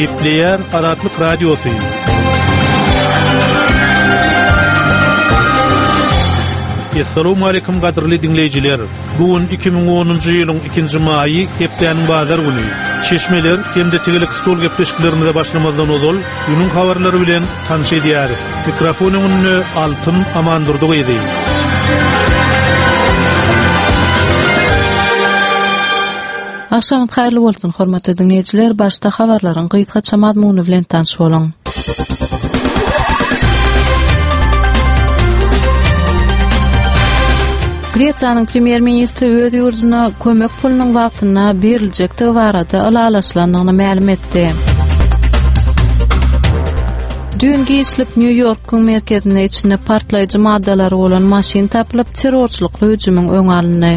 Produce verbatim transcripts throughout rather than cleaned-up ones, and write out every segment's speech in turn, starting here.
Gepleyer Adatlyk radiosu. Assalamu alaykum gadrly dinleyijiler. Bugun iki bin onuncu ýylyň ikinji maýy hepdeniň bazar güni. Çeşmeler hemde tegelik stol gepleşiklerinde başlamazdan ozal, ýunun habarlary bilen tanış edýäris. Mikrofonyny Altyn Amandurdyk edi. Akşam haýrly bolsun hormatly dinleyijiler. Başda habarlaryň gyýtgaça mazmuny bilen tanış bolaň. Gretsiýanyň premier ministri öz ýurduna kömek pulunyň wagtyna beriljekdigi barada alalaşlandygyny ma'lum etdi. Dün giýişlik New Yorkyň merkezine içinde partlaýjy maddalary bolan maşin tapylyp terrorçylykly hüjümüň öňe alyndy.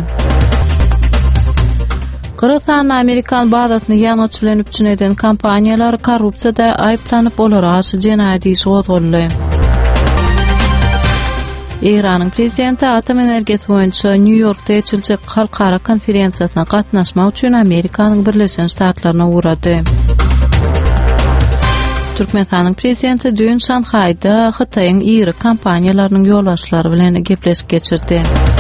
Kırgızstan Amerikan bazasyny ýangyç bilen üpçün eden kompaniýalar korrupsiýada aýplanyp olara garşy jenaýat işi gozuldy. İran'ın prezidenti atom enerjisi boýunça New York'ta ýeçiljek halkara konferensiýasyna gatnaşmak üçin Amerikanyň Birleşen Ştatlaryna uğrady. Türkmenistanyň prezidenti dün Şanhaýda Hytaýyň iri kompaniýalarynyň ýolbaşçylary bilen gepleşip geçirdi.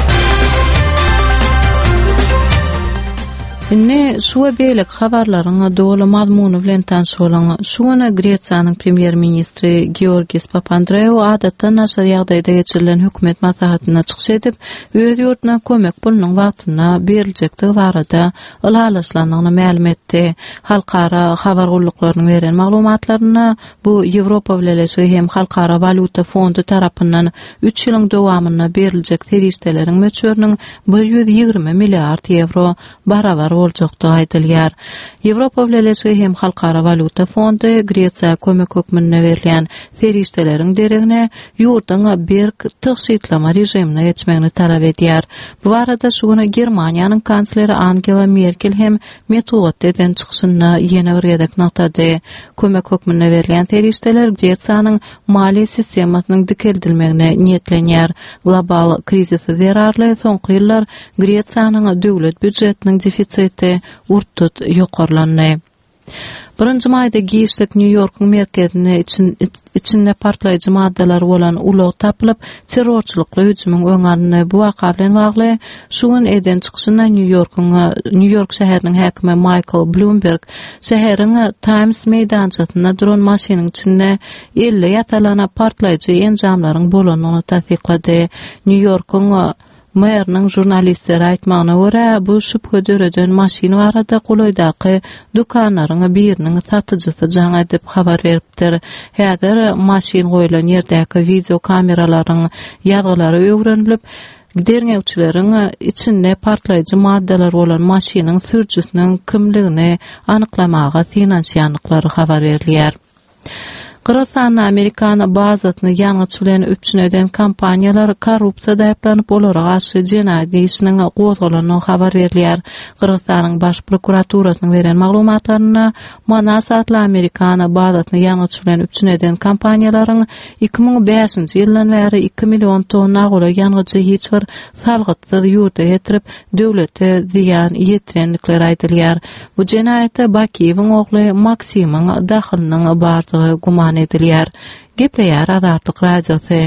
Inne şu beýlik habarlaryň dogly mazmuny bilen tanış bolaň. Şuňa Gretsiýanyň premier ministri Georgis Papandreou adatda naşar ýagdaýda geçirilen hökümet maslahatyna çykyş edip, öz ýurduna kömek pulunyň wagtyna beriljekdigi barada alalaşlandygyny ma'lum etdi. Halkara habar gullyklarynyň beren maglumatlaryna bu Ýewropa bilen hem Halkara Valuta Fondy tarapyndan üç ýylyň dowamyna beriljek terişdeleriň möçberiniň bir ýüz ýigirme milliard euro barabar oljakdy aýdylýar. Ýewropa bilen hem Halkara Valuta Fondy Gretsiýa kömek hökmüne berilýän serişdeleriň deregine ýurduň berk tygyşytlama rejimine geçmegini talap edýär. Bu barada şuňa Germaniýanyň kansleri Angela Merkel hem metod eden çykyşyna ýene bir gedek noktada kömek hökmüne berilýän serişdeler Gretsiýanyň maliýe sistemasynyň dikeldilmegine niýetlenýär. Global krizisi zerarly soňky ýyllar Gretsiýanyň döwlet büdjetiniň defisiti urtut ýokarlandy. Birinji maýda giýişlik New Yorkyň merkezine için içinde partlaýjy maddalar bolan ulag tapylyp terrorçylykly hüjümüň öňe alyndy. Bu waka bilen bagly şuň eden çykyşynda New Yorkyň New York şäheriniň häkimi Michael Bloomberg şäheriň Times meýdançasyna dron maşynyň içinde elli ýatalana partlaýjy enjamlaryň bolanyny tasdiklady. New Yorkyň Maýerniň jurnalistleri aýtmagyna görä, bu şüphe döreden maşin barada Goloýdaky dukanlaryň biriniň satyjysy jaň edip habar beripdir. Häzir maşin goýulan ýerdäki video kameralaryň ýazgylary öwrenilip, giderňewçileriň içinde partlaýjy maddalar bolan maşiniň sürjüsiniň kimligini anyklamaga synançýanlyklary habar berilýär. Kırgızstan Amerikan bazasyny ýangyç bilen üpçün eden kompaniýalar korrupsiýada aýplanyp olara garşy jenaýat işiniň gozulanyny habar berilýär. Kırgızstanyň baş prokuraturasynyň beren maglumatlaryna Manas adly Amerikan bazasyny ýangyç bilen üpçün eden kompaniýalaryň iki bin beşinji ýyldan bäri iki million tonna gola ýangyçy hiç bir salgıtsyz ýurda getirip döwlete ziýan ýetirenlikleri aýdylýar. Bu jenaýatda Bakiýewiň ogly Maksimyň dahylynyň bardygy guman edilýär. Gepleýär Adatlyk radiosu.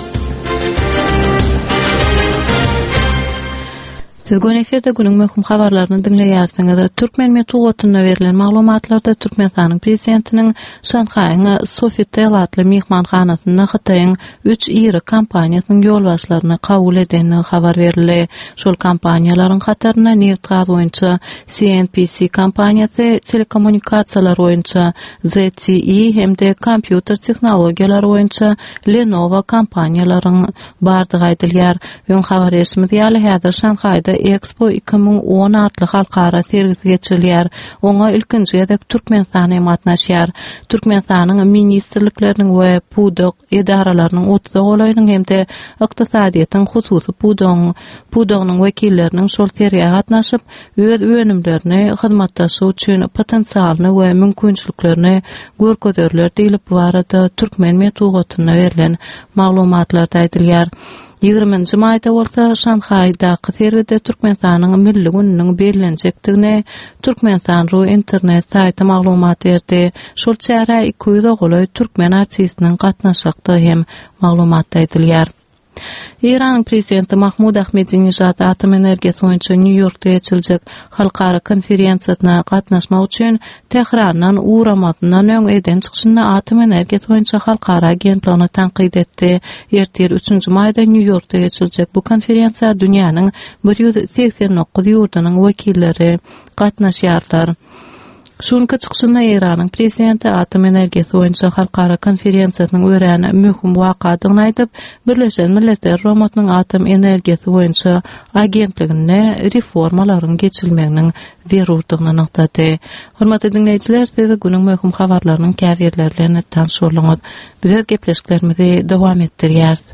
Siz gün eferde günüň möhüm habarlaryny dinleýärsiňiz. Türkmen medeniýetine berilen maglumatlarda Türkmenistanyň prezidentiniň Şanhaýyň Sofitel adly mehmanhanasyna Hytaýyň üç iri kompaniýasynyň ýolbaşçylaryny kabul edeni habar berildi. Şol kompaniýalaryň hataryna neft gaz boýunça C N P C kompaniýasy, telekommunikasiýalar boýunça Z T E hemde kompýuter tehnologiýalary boýunça Lenovo kompaniýalaryň bardygy aýdylýar. Ýön habar eşimiz ýaly häzir Şanhaýda Expo iki bin on adly halkara sergisi geçirilýär. Oňa ilkinji gedek Türkmenistan hem gatnaşýar. Türkmenistanyň ministrlikleriniň we pudok edaralarynyň otuz golaýynyň hemde ykdysadyýatyň hususy pudong pudognyň wekilleriniň şol sergiýe gatnaşyp öz önümlerini hyzmatdaşy üçin potensialny we mümkinçiliklerini görkezerler diýilip bu arada Türkmen medeniýetine berilen maglumatlarda aýdylýar. ýygrüminji maýda bolsa Şanhaýdaky sergide Türkmenistanyň milli gününiň bellenjekdigine Türkmenistan.ru internet saýty maglumat berdi. Şol çäre iki yüz oguly türkmen artistiniň gatnaşykdygy hem maglumatda edilýär. İran prezidenti Mahmud Ahmedinejad atom energiýasy boýunça New Yorkda geçiljek halkara konferensiýasyna gatnaşmak üçin Tehrandan uğramadydan öň eden çykyşyny atom energiýasy boýunça halkara agentligini tanqid etdi. Ertir üçünji maýda New Yorkda geçiljek bu konferensiýa dünýäniň bir yüz seksen dokuz ýurdunyň wekilleri gatnaşýarlar. Şunka çykyşyna Iranyň prezidenti atom energiýasy boýunça halkara konferensiýasynyň öräni möhüm wakadygyny aýdyp, Birleşen Milletler Romatnyň atom energiýasy boýunça agentligine reformalaryň geçirilmeginiň zerurdygyny noktady. Hormatly dinleýijiler, siz günüň möhüm habarlarynyň käwirleri bilen tanış bolýaňyz. Biz gepleşiklerimizi dowam etdirýäris.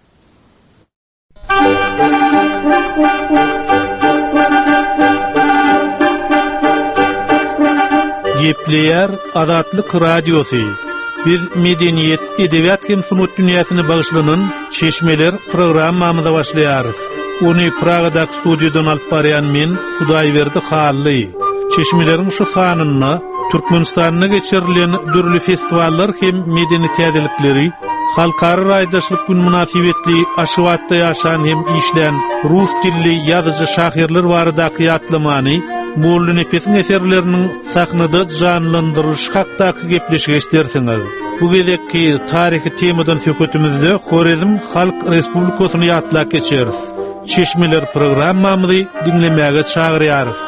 Gepleýär Azatlyk Radiosy. Biz medeniýet, edebiýat hem sunut dünýäsine bagyşlanan Çeşmeler programmamyza başlaýarys. Ony Pragadaky studiýadan alyp barýan men Hudaýberdi Hally. Çeşmeleriň şu sanyny Türkmenistanyna geçirilen dürli festivallar hem medeni täzelikleri, halkara raýdaşlyk gün münasibetli Aşgabatda ýaşan hem işlän rus dilli ýazyjy şahyrlar baradaky ýatlamany, Molla Nefesiň eserleriniň sahnada janlandyryş hakdaky gepleşik eşdersiňiz. Bu gezekki taryhy temadan söhbetimizde Horezm Halk Respublikasyny ýatlap geçeriz. Çeşmeler programmamyzy dinlemäge çagyrýarys.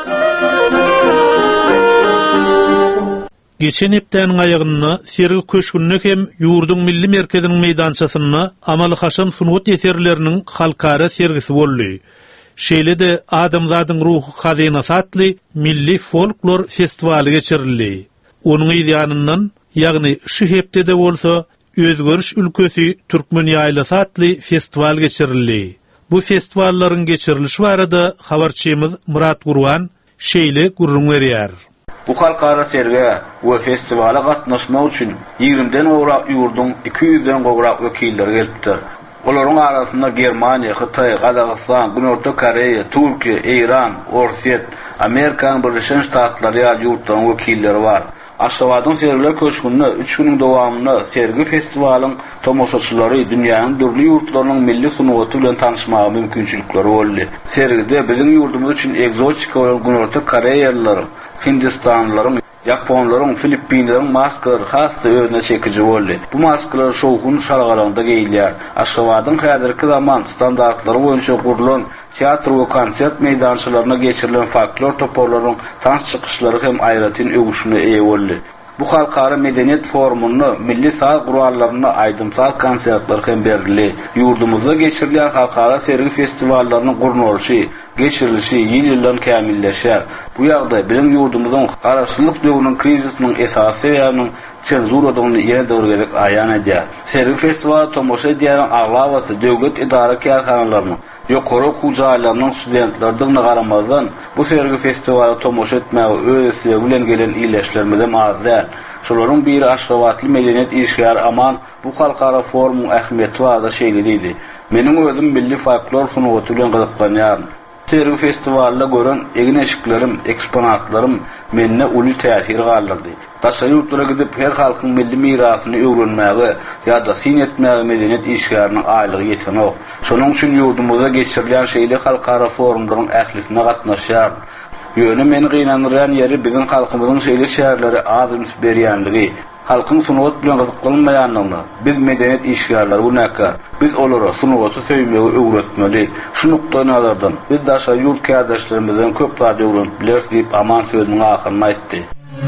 Geçen hepdäniň aýagyny sergi köşkünne hem ýurdun milli merkeziniň meýdançasyna Amaly Haşam sunut eserleriniň halkara sergisi boldy. Şeýle-de adamzadyň ruhy hazynasy atly milli folklor festivaly geçirildi. Onuň ýanyndan, ýagny şu hepde de bolsa, Özgörüş ülkesi Türkmen ýaýlasy atly festival geçirildi. Bu festivallaryň geçirilişi barada habarçymyz Murat Gurwan şeýle gurrun berýär. Bu halkara serge we festivala gatnaşmak üçin ýigrimden ograk ýurdun iki yüzden gowrak wekiller gelipdir. Olaryň arasynda Germaniýa, Hytaý, Gazagystan, Günorta Koreýa, Türkiýe, Iran, Orsiýet, Amerikaň Birleşen Ştatlary ýaly ýurtlaryň wekilleri bar. Aşgabatyň sergiler köşkünde üç güniň dowamyna sergi festivalyň tomoşaçylary dünýäniň dürli ýurtlarynyň milli sunugaty bilen tanışmagy mümkinçilikleri boldy. Sergide biziň ýurdumyz üçin egzotik bolan Günorta Koreýalılar, Hindistanlylaryň, Japonlaryň, Filippinleriň maskalary hasda özüne çekici boldy. Bu maskalar şowhun şalgarynda geýilýär. Aşgabatyň häzirki zaman standartlary boýunça gurulan teatr we konsert meýdançalaryna geçirilen folklor toporlaryň tans çykyşlary hem aýratyn öwüşüne eýe boldy. Bu halkara medeniýet forumuny milli sal gurallaryna aýdymsal konsertler hem berildi. Ýurdumyzda geçirilen halkara sergi festivallarynyň gurulşy, geçirilişi ýyl-ýyldan kämilleşär. Bu ýagdaý biziň ýurdumyzyň garaşlyk döwrüniň krizisiniň esasy ýa-ni senzuradyny ýene döwürgelik aýan edýär. Sergi festival tomoşa edýän aglawasy döwlet idara kärhanalarynyň ýokary hujaýlarynyň studentlerdiňe garamazdan bu sergi festivaly tomoşa etmäge öz isleýi bilen gelen iýleşlermizem azdar. Şolaryň biri Aşgabatly medeniýet işgär aman bu halkara forumyň ähmiýeti barada şeýle diýdi. Meniň özüm milli folklor sunugaty bilen gyzyklanýarym. Sergi festivalda gören egin eşiklerim, eksponatlarym menne uly täsir galdyrdy. Daşa ýurtlara gidip her halkyň milli mirasyny öwrenmäge ýa-da sin etmäge medeniýet işgäriniň aýlygy ýetenok. Şonuň üçin ýurdumyzda geçirilen şeýle halkara forumlaryň ählisine gatnaşýar. Ýöne meni gynandyran ýeri biziň halkymyzyň şeýle şäherleri az üns berýänligi. Halkyň sunugat bilen gyzyklanmaýanlygyny biz medeniýet işgärleri bunaka biz olara sunugaty söýmegi öwretmeli. Şu nukda nazardan biz daşa ýurt käderlerimizden köp zat öwrenip biler diýip aman sözüniň ahyryny aýtdy.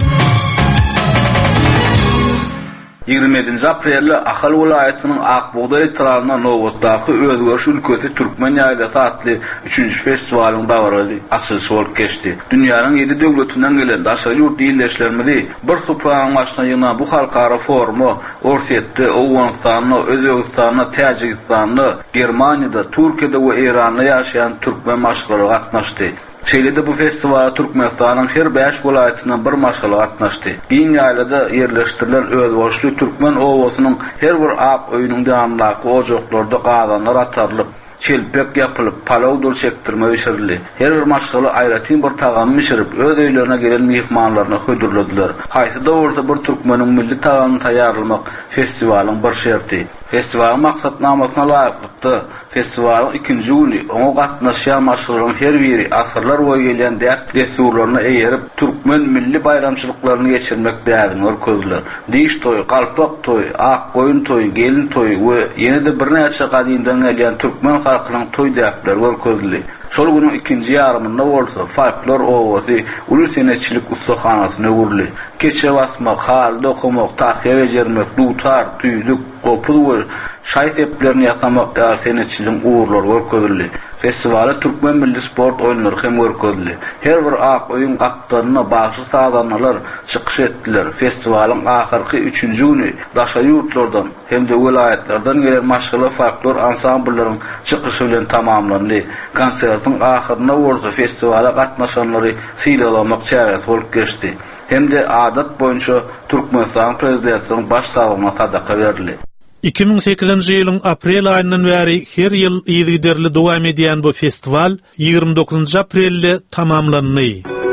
ýigrimedinji aprelde Ahal welaýatynyň Akbuğday tragyna Nowotdaky Özgörüş ülkesi Türkmen ýaýlasy atly üçünji festiwalyň dawrady açylyşy bolup geçdi. Dünýäniň ýedi döwletinden gelen daşa ýurt ýyllaşlarymyzy bir supranyň başyna ýynan bu halkara forumy Orsiýetde, Owganistanda, Özbegistanda, Täjikistanda, Germaniýada, Türkiýede we Iranda ýaşaýan türkmen maşgalary gatnaşdy. Şeýle-de bu festiwala Türkmenistanyň her beş welaýatyndan bir maşgal gatnaşdy. Giň ýaýlada ýerleşdirilen özbaşly türkmen owasynyň her bir ak öýüniň dağımlaky ojoklarda gazanlar atarlyp, çelpek yapılıp palawdur çektirme bişirildi. Her bir maşgaly aýratyn bir tagamy bişirip öz öýlerine gelen mehmanlaryna hödürlediler. Haýsy da orta bir türkmeniň milli tagamy taýýarlamak festiwalyň bir şerti. Festiwal maksatnamasyna laýyklykdy. Festiwal ikinji güni oňa gatnaşýan maşgalyň her biri asyrlar boýy gelen därt desurlaryna eýerip türkmen milli bayramçylyklaryny geçirmek dädini örkezdiler. Diş toy, kalpak toy, ak koyun toy, gelin toy we ýene-de bir näçe gadyndan gelýän türkmen halkynyň toy däpleri örkezdi. Şol günüň ikinji ýarymynda bolsa folklor owasy uly senetçilik ustahanasyna gurly. Keçe basmak, halda okumak, tahyýa bejermek, dutar, tüýlük, gopul we şaý seplerini ýasamak däl senetçiligiň uğurlary görkezdi. Festiwala türkmen milli sport oýunlary hem görkezdi. Her bir ak oýun gapdaryna bagşy sazanlar çykyş etdiler. Festiwalyň ahyrky üçünji güni daşa ýurtlardan hem de welaýatlardan gelen maşgala folklor ansamblalaryň çykyşy bilen tamamlandy. Konsertiň ahyryna bolsa festiwala gatnaşanlary syýlalamak çägesi bolup geçdi. Hem de adat boýunça Türkmenistan prezidentiniň baş sagawyna sadaka berildi. iki bin sekizinji ýylyň aprel aýyndan bäri her ýyl ýygyderli dowam edýän bu festiwal ýygrimi dokuzunji aprelde tamamlandy.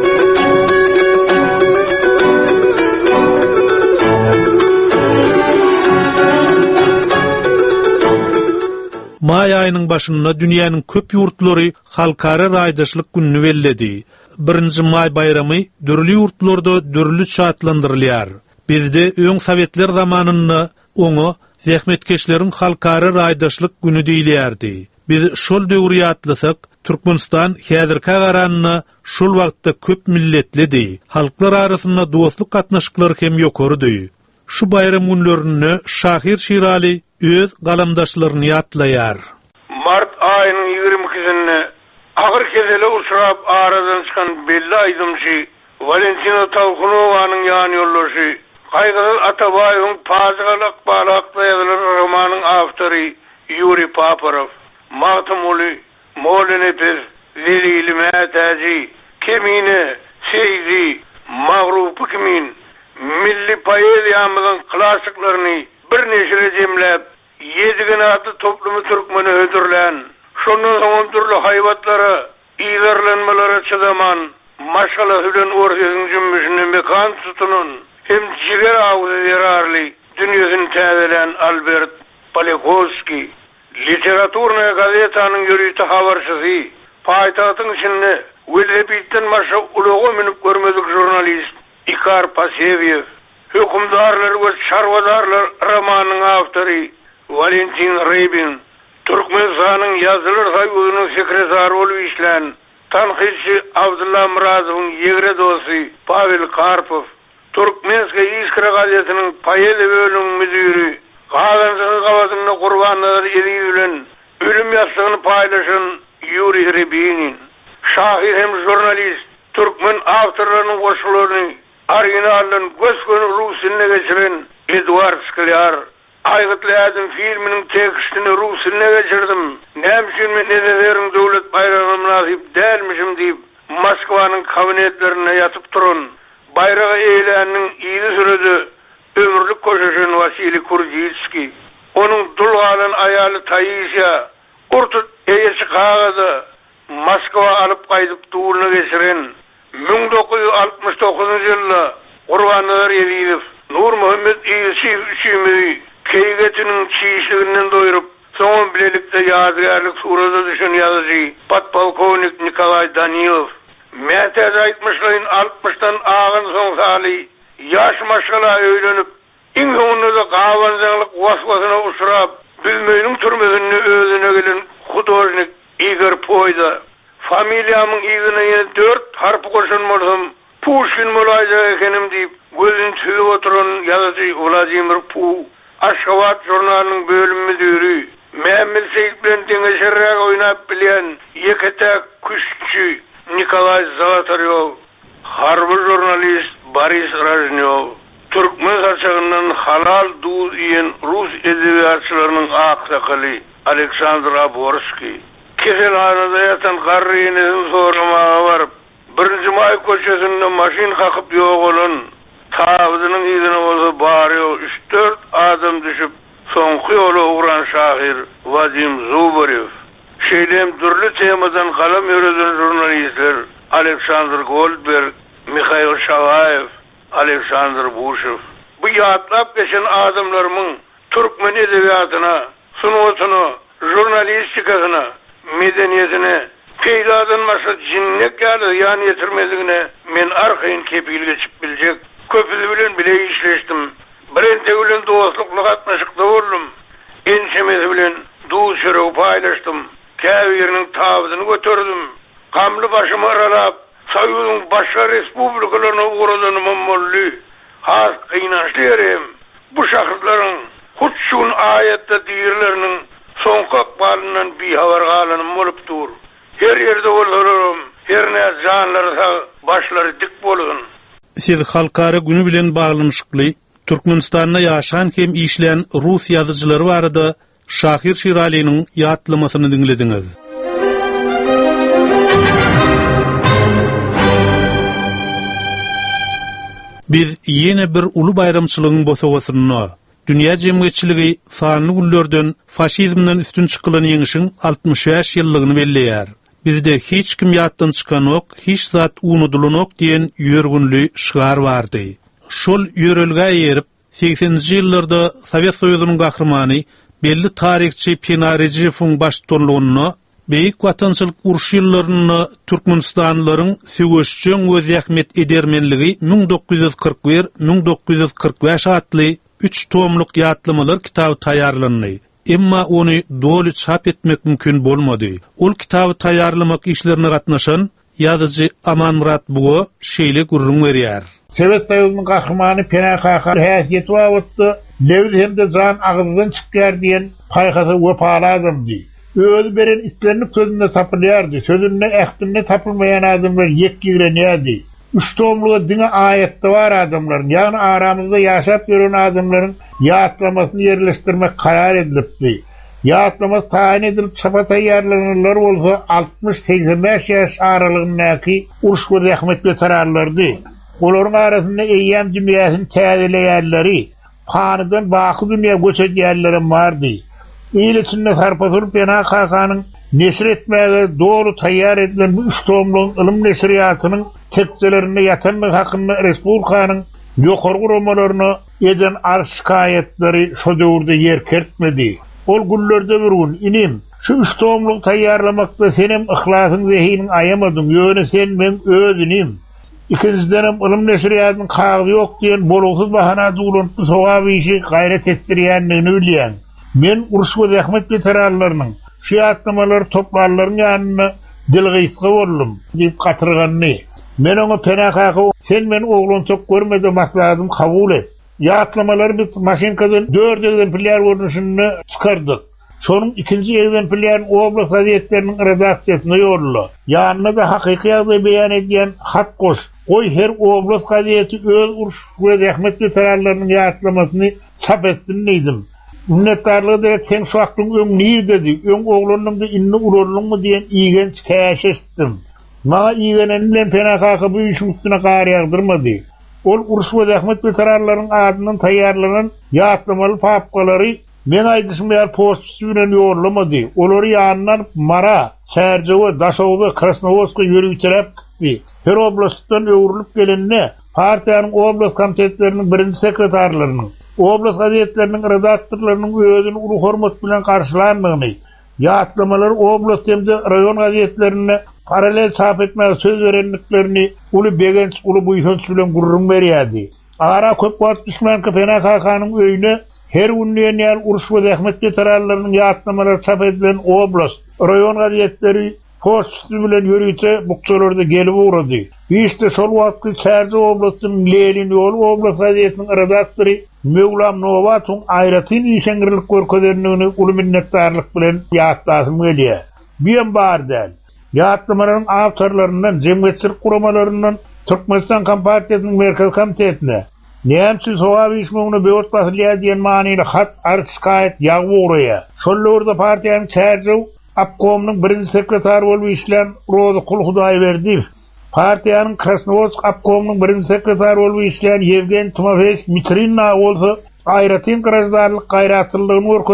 May aýynyň başynda dünýäniň köp ýurtlary halkara raýdaşlyk gününi belledi. Birinji may bayramy dürli ýurtlarda dürliçe atlandyrylýar. Bizde öň sowetler zamanynda oňa zähmetkeşleriň halkara raýdaşlyk günü diýilýärdi. Biz şol döwri ýatlasak, Türkmenistan häzirki garanyna şol wagtda köp milletlidi. Halklar arasynda dostluk gatnaşyklary hem ýokurdy. Şu bayram günlerini Şahir Şirali öz galamdaşlaryny ýatlaýar. Mart aýynyň ýygrimi ikisinde agyr kesele uçrap aradan çykan belli aýdymçy Valentina Tawhunowanyň ýany ýoldaşy Kaygılı Atabay'ın Pazgalık Balak'ta yazılan romanın avtori Yuri Paparov, Mahtumuli, Molinepir, Zelili Mehtaci, Kemine, Seyzi, Mağrupu Kimin, milli poeziyamızın klasiklerini bir neşire cemlep, yedigin adı toplumu Türkmeni ödürlen, şunun zaman türlü hayvatlara, ilerlenmelere çıdaman, maşala hülen ortasının cümbüşünün mekan tutunun, hem ciger ağzı yararlı dünyasını təzelen Albert Palikovski, literaturna gazetanın yürüyüşü haberçisi, payitahtın içinde Velrepit'ten başa uluğu minip görmedik jurnalist İkar Pasevyev, hükümdarlar ve şarvadarlar romanının avtori Valentin Rybin, Türkmenistan'ın yazılır sayılının sekretarı olup işlen, tanqidçi Abdullah Murazov'un yegre dostu Pavel Karpov, Türkmenska İskra gazetinin payeli bölümün müdürü, Kağansızın kafasında kurbanlar edilen ölüm yastığını paylaşan Yuri Rybinin, şahir hem jurnalist, Türkmen avtorlarının koşullarını orijinalden göz gönü Rusiline geçiren Edward Sklyar, Aygıtlı Adım filminin tekstini Rusiline geçirdim, nemşin mi nedelerin devlet bayrağım nasip değilmişim deyip Moskva'nın kabinetlerine yatıp durun. Bayrağı eğleninin iyili sürede ömürlük koşuşun Vasili Kurjitski, onun dul halin ayalı Tayyisya, Urtut eğesi kağıdı Moskva alıp kaydıp tuğulunu geçiren bin dokuz yüz altmış dokuzuncu yılda Kurbanlar Yediyev, Nur Muhammed İyisi Üçümü'yü keygetinin çiğişliğinden doyurup son bilelikte yadigarlık surada düşen yazıcı Patpolkovnik Nikolay Danilov, Mehtet aytmışlayın altmıştan ağın son sali, yaş maşgala öğlenip, İngönlü de kavancanlık vasvasına uçurap, bilmeyinin türmesini özüne gelen hudojnik Igor Poyda, familyamın izine yine dört harpı koşunmalım, Pushkin molayca ekenim deyip, gözün tüyü oturun yazıcı Vladimir Puh, Aşkavat jurnalının bölüm müdürü, Mehmet Seyit bilen dengeşerrek oynap bilen, yeketek kuşçu Nikolay Zolotaryov, harbi jurnalist Boris Raznyov, Türkmen saçağından halal duğ diyen Rus edebiyatçılarının aksakalı Aleksandr Aborski, keselhanada yatan karriyenizin soramağa varıp, birinci may koçesinde maşin kakıp yok olan, tağıdının izine olsa bağırıyor, üç dört adam düşüp, sonku yolu uğran şahir Vadim Zubarev, Şeýlem türlü temadan kalam ýöreden jurnalistler Aleksandr Goldberg, Mikhail Shavayev, Aleksandr Bushev. Bu ýatlap geçen adamlarymyň türkmen edebiýatyna, sunuwatyna, jurnalistikasyna, medeniýetine peýdadan maşa jinnek ýaly ýany ýetirmezligine men arkaýyn kepil geçip biljek. Köpüli bilen bile işleşdim. Birente bilen dostlukly gatnaşykda boldum. Enşemezi bilen duýşary paýlaşdym. Käbiriniň tabydyny götürdüm. Gamly başymy aralap, Soýuzyň başga respublikalaryna uğradanymy molly. Has kynançly ýerim. Bu şahyrlaryň hutşun ayetde diýerleriniň soňky akbalyndan bihabar galanym bolup dur. Her ýerde bolarum, her näme janlary başlary dik bolun. Siz halkara günü bilen baglanmışykly Türkmenistanda ýaşan hem işleyen Rus ýazyjylary barada Şahir Şirali'nin ýatlymasyny dinlediňiz. Biz ýene bir uly bayramçylygyň bosawasyny, dünýä jemgyýetçiligi sanly günlerden faşizmden üstün çykylan ýeňişiň altymyş beş ýyllygyny belleýär. Bizde hiç kim ýatdan çykanok, hiç zat unudulanok diýen ýörgünli şygar bardy. Şol ýörelge ýerip seksenji ýyllarda Sowet Soýuzynyň gahrmany belli tarihçi Pinarejewň başçylygyny beýik watançylyk uruş ýyllaryny Türkmenistanlaryň süýüşçüň we zähmet edermenligi ming dokuz ýüz kırk bir - ming dokuz ýüz kırk beş atly üç tomlyk ýatlamalar kitaby taýýarlandy. Emma onu dolu çap etmek mümkün bolmady. Ol kitaby taýýarlamak işlerine gatnaşan ýazyjy Aman Murat Bugo şeýle gurrun berýär. Sowet Soýuzynyň gahrmany P N K häsiýeti wagtda Lewit hemde jan agyzdan çykýar diýen paýgasy wepaladymdy. Öz beren islerini sözünde tapylýardy. Sözünde ähtimde tapylmaýan adamlar ýekgirenýärdi. Üç tomluğa dine ayette var adamların, yani aramızda yaşap gören adamların yağıtlamasını yerleştirmek karar edilipti. Yağıtlaması tayin edilip çapa tayyarlanırlar olsa altmış seksen beş yaş aralığındaki uruş ve zahmet veteranlardı. Onların arasında eyyam cümlesinin tədileyerleri, kanıdan bakı dünya göçet yerlerim vardı. İl içinde sarpasılıp P N K K'nın neşir etmeye doğru tayyar edilen bu üç tomluğun ılım neşriyatının tekstelerini yatanlık hakkında Respublikanın yokargı romalarını eden arş şikayetleri şu dövrde yer kertmedi. Ol güllerde bir gün inim, şu üç tomluğu tayyarlamakta senem ihlasın zehinin ayamadın, yöne sen ben ödünim. İkinciden ılım neşriyatının kağıdı yok diyen boluksuz bahanaduğuluntu soğabı işi gayret ettiriyenliğini üleyen. Men uruş ve zahmet veteranlarının şiatlamaları toplarların yanına dilgıysıqı oldum deyip katırganını. Men onu P N K'ga sen men oğlun çok görmedi maslahadım kabul et. Yatlamaları biz maşinkadan dört egzemplyar görünüşünü çıkardık. Sonun ikinci egzemplyarın oblast gazetlerinin redaksiyasına yolladı. Yanına da hakiki yazı beyan ediyen hat koş. Oy her oblast gazeti öz uruş ve zahmet veteranlarının yatlamasını çap etsin neydim. Minnettarlığı da sen şu aklın ön neyir dedi. Ön oğlunun da inni urolun mu diyen iğen çikayaş ettim. Mağa iğenenilen P N K'ga bu işin üstüne kar yağdırmadı. Ol uruş ve zahmet veteranların adının tayyarlanan yağıtlamalı papkaları men aydışmayan postüsüyle yoğurlamadı. Olları yanından Mara, Sercevi, Daşovu, Krasnovodsk'a yürüyterek gitti. Her oblasttan öğürülüp gelenine partiyanın oblast komitetlerinin birinci sekretarlarının, oblast gazetlerinin redaktörlerinin özünü ulu hormat bilen karşılanmağını, yağıtlamaları oblast hem de rayon gazetlerine paralel çap etmeye söz verenliklerini ulu begenç, ulu buyşonç bilen gurrun beriyadi. Ara köp vaat düşman ki P N K K'nın öyüne her ünlüyen yer uruş ve zahmet veteranlarının yağıtlamaları çap edilen oblast, rayon gazetleri postüsü bilen yürüyte bukçalarda gelip uğradı. İşte sol vakti Çerci oblastının Lelin yolu oblast gazetinin redaktörü Mevlam Novat'ın ayratin işengirillik görközlerinin ulu minnettarlık bilen yağıtlasım geliyor. Bir bar del. Yağıtlamaların avtarlarından, cemiyetçilik kuramalarından Türkmenistan Kompartiyasının Merkez Komitetine Nemsiz hava işmağını beyot basılıyor diyen maniyle hat arz şikayet yağı uğraya. Şollorda partiyanın Çerci Apkom'un birinci sekretarı olup işleyen Roza Kulhuday verdi. Partiyanın Krasnovodsk Apkom'un birinci sekretarı olup işleyen Yevgen Timofeyevich Mitrinna olsa ayratin kırajdarlık gayratlılığını orkuduk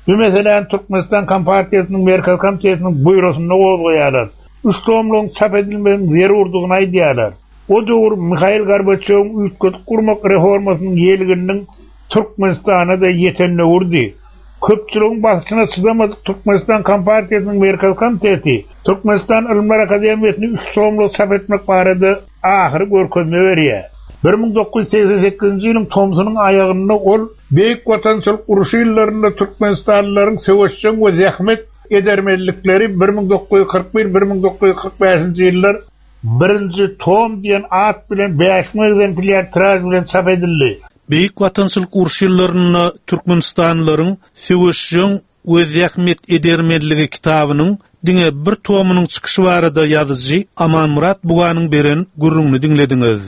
Bu meselen Türkmenistan Kompartiyasının Merkez Komitesining buyrusunda gozgoýarlar. Üç tomluň çap edilmeden zerurdugyny aýdýarlar. O döwür Mikhail Gorbaçow üýtgüt gurmak reformasynyň ýeliginiň Türkmenistana da ýetenine urdy. Köpçüligiň basyna çydamadyk Türkmenistan Kompartiyasının Merkez Komitesi Türkmenistan Ilimler Akademiýasyny üç tomluk çap etmek barada ahyry görkezme berýär. bir ming dokuz yüz seksen sekizinji ýylyň Tomsunyň aýagynda ol beýik watançylyk uruşy ýyllarynda Türkmenistanlylaryň söwüşçän we zähmet edermelilikleri bir ming dokuz yüz kırk bir bir ming dokuz yüz kırk beşinji ýyllar birinji tom diýen at bilen beş ming egzemplyar tiraj bilen çap edildi. Beýik watançylyk uruşy ýyllarynda Türkmenistanlylaryň söwüşçän we zähmet edermeliligi kitabynyň diňe bir tomunyň çykyşy barada ýazyjy Amanmurat Buganyň beren gurrunly diňlediňiz.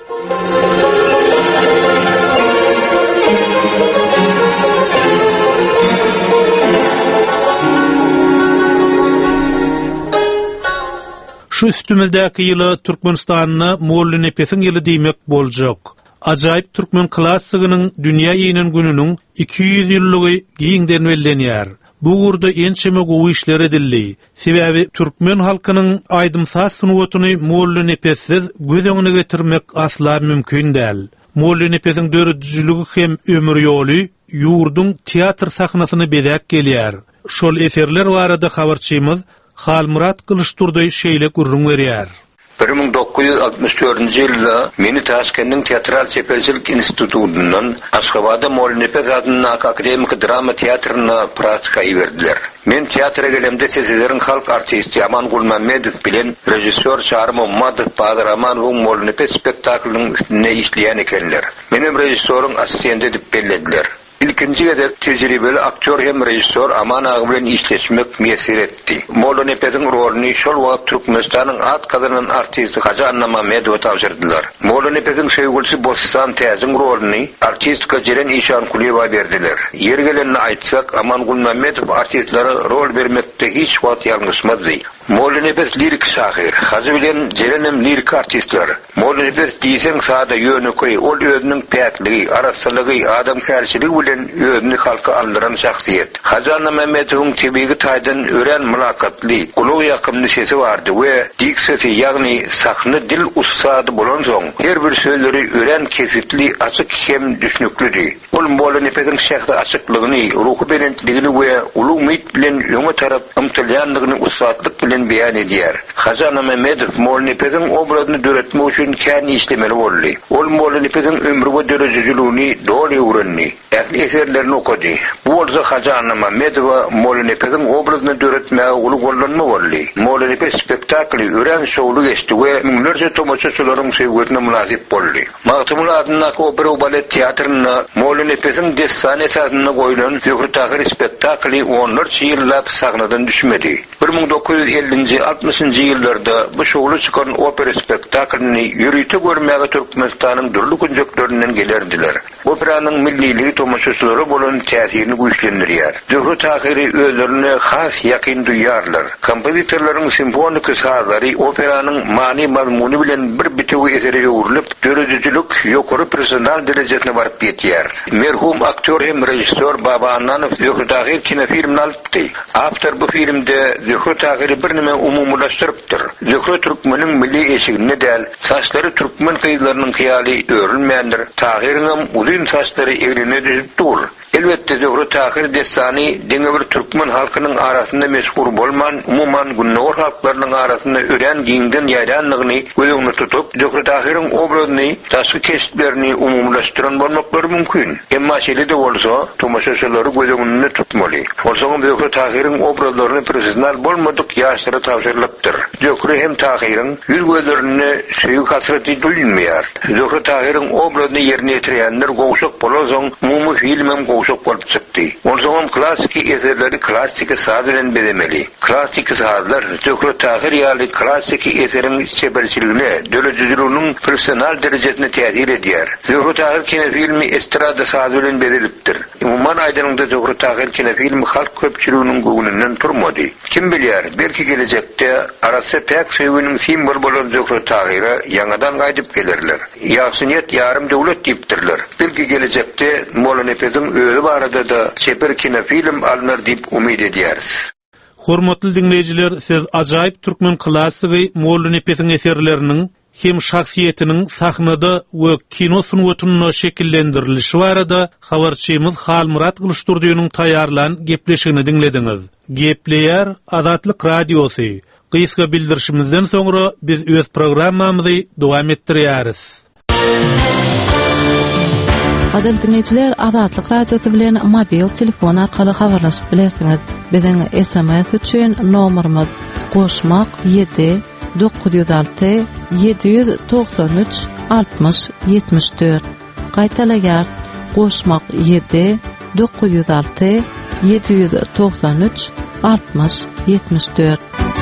Şu üstümüzdäki ýyly Türkmenistanyna Molla Nepesiň ýyly diýmek boljak. Ajaýyp türkmen klassygynyň dünýä ýygynyň gününiň iki yüz ýyllygy giňden bellenýär. Bu gurda ençeme gowy işler edildi. Sebäbi türkmen halkynyň aýdymsaz sunuwatyny Molla Nepesiz göz öňüne getirmek asla mümkin däl. Molla Nepesiň döredijiligi hem ömür ýoly ýurdun teatr sahnasyny bezäk gelýär. Şol eserler barada habarçymyz Halmurat Kılıçturday şeýle gurrun berýär. bir ming dokuz yüz altmış dördünji ýylda meni Taşkentniň Teatral Seferçilik institutundan Aşgabatda Molla Nepes adyny akademik drama teatryna praktikaý berdiler. Men teatra gelemde sezileriň halk artisti Amangul Mammedow bilen rejissor Çağrı Mammadow Padraman we Molla Nepes spektaklynyň üstüne işleýän ekenler. Menem rejissoryň assistenti diýip bellädiler. İlkinci gedek tecrübeli aktör hem rejissor Aman ağa bilen işleşmek mesir etdi. Molla Nepesiň rolini şol wagt Türkmenistanyň at kazanan artisti Haja Anna Mammedowa tapşyrdylar. Molla Nepesiň söýgülisi Bossan Täziň rolini artistka Jeren Işankuliýewa berdiler. Yer gelenini aýtsak, Amangul Mammedow artistlere rol bermekde hiç wagt ýalňyşmady. Molla Nepes lirik şahyr, Haja bilen Jerenem lirik artistler. Molla Nepes diýseň sada ýönüki, ol özüniň päkligi, arasylygy, adamkärçiligi bilen özüni halka aldyran şahsiýet. Haja Anna Mammedowyň tebigi taýdan ören mülakatly, ulug ýakymly sesi bardy we diksiyasy ýagny sahny dil ustady bolan soň her bir sözleri ören kesitli, açyk hem düşnüklüdi. Ol Molla Nepesiň şähsi açyklygyny, ruhy berentligini we ulug umyt bilen ýöňe tarap ymtylýanlygyny ustadlyk bilen beýan edýär. Haja Anna Mammedow Molla Nepesiň obrazyny döretmek üçin kän işlemeli boldy. Ol Molla Nepesiň ömrü we derejeliligini doly öwrendi. Ähli eserlerini okudy. Bu bolsa Haja Anna Mammedowa Molla Nepesiň obrazyny döretmäge uly gollanma boldy. Molla Nepes spektakly ören şowlu geçdi we müňlerce tomaşaçylaryň söýgüsine münasip boldy. Magtymul adyna opera balet teatryna Molla Nepesiň destan esasyna goýulan Zöhre Tahir spektakly onlarça ýyllap sahnadan düşmedi. bir ming dokuz yüz ellinji altmışynji ýyllarda bu şowlu çykan opera spektaklini ýürüýte görmäge Türkmenistanyň dürli günjeklerinden gelerdiler. Operanyň milliligi tomaşaçylary bolan täsirini güýçlendirýär. Zöhre Tahir özlerine has ýakyn duýýarlar. Kompozitorlaryň simfonik sazlary operanyň many mazmuny bilen bir bitiwi eseriňe urulyp, dörejilik ýokary personal derejesine baryp ýetýär. Merhum aktör hem rejissor Baba Annanow Zöhre Tahir kinofilmini alypdy. Awtor bu filmde Zöhre Tahir bir nime umumlaşdyrypdyr. Zöhre türkmeniň milli eşigine däl, saçlary türkmen kızlarynyň hyýaly örülmeýändir. Tahiriň uzun saçlary egrine düşüp dur. Elbette Zöhre Tahir destany diňe bir türkmen halkynyň arasynda meşhur bolman, umuman günnäwr halklarynyň arasynda ören giňden ýaýranlygyny gözüňde tutup, Zöhre Tahiriň obrazyny, taşky kesiplerini umumlaşdyran bolmaklary mümkin. Emma şeýle de bolsa, tomaşaçylary gözüňde tutmaly. Bolsaňam Zöhre Tahiriň obrazlaryny professional bolmadyk ýaşlara tapşyrylypdyr. Zöhre hem Tahiriň ýüz gözlerini söýük hasreti duýulmaýar. Zöhre Tahiriň obrazyny ýerine ýetirýänler gowşak bolan mumu filmem gowşak bolup çykdy. Bolsaňam klassik eserleri klassik saz bilen bedemeli. Klassik sazlar Zöhre Tahir ýaly klassik eseriň çeberçiligine, dörejiliginiň professional derejesine täsir edýär. Zöhre Tahir kinofilmi estrada saz bilen bedelipdir. Umuman aýdanyňda Zöhre Tahir kinofilmi halk köpçüliginiň göňünden turmady. Kim bilýär, belki gelecekde arasy pek söýgüniň simbol bolan Zöhre Tahir'a ýangadan gaýdyp gelerler. Ýaşynyet ýarym döwlet diýipdirler. Belki gelecekde Molla Nepesiň Özi barada da seper kinofilm alınır dip umid edýäris. Hormatly dinleýijiler, siz ajaýyp türkmen klasygy Molla Nepesiň eserleriniň hem şahsiýetiniň sahnada we kino sunuwatyny şekillendirilişi barada habarçymyz Halmurat Gülüşdürdiýanyň taýýarlan gepleşigini dinlediňiz. Gepleýär Azatlyk Radiosy. Kıyska bildirişimizden sonra biz öz programmamyzy dowam etdirýäris. Adem dinleyijiler, Azatlyk Radiosu bilen mobil telefon arkaly habarlaşyp bilersiňiz. Biziň S M S üçin nomerimiz goşmak yedi dokuz yüz altı yedi yüz doksan üç altmış yetmiş dört. Gaýtalaýar goşmak yedi dokuz yüz altı yedi yüz doksan üç altmış yetmiş dört.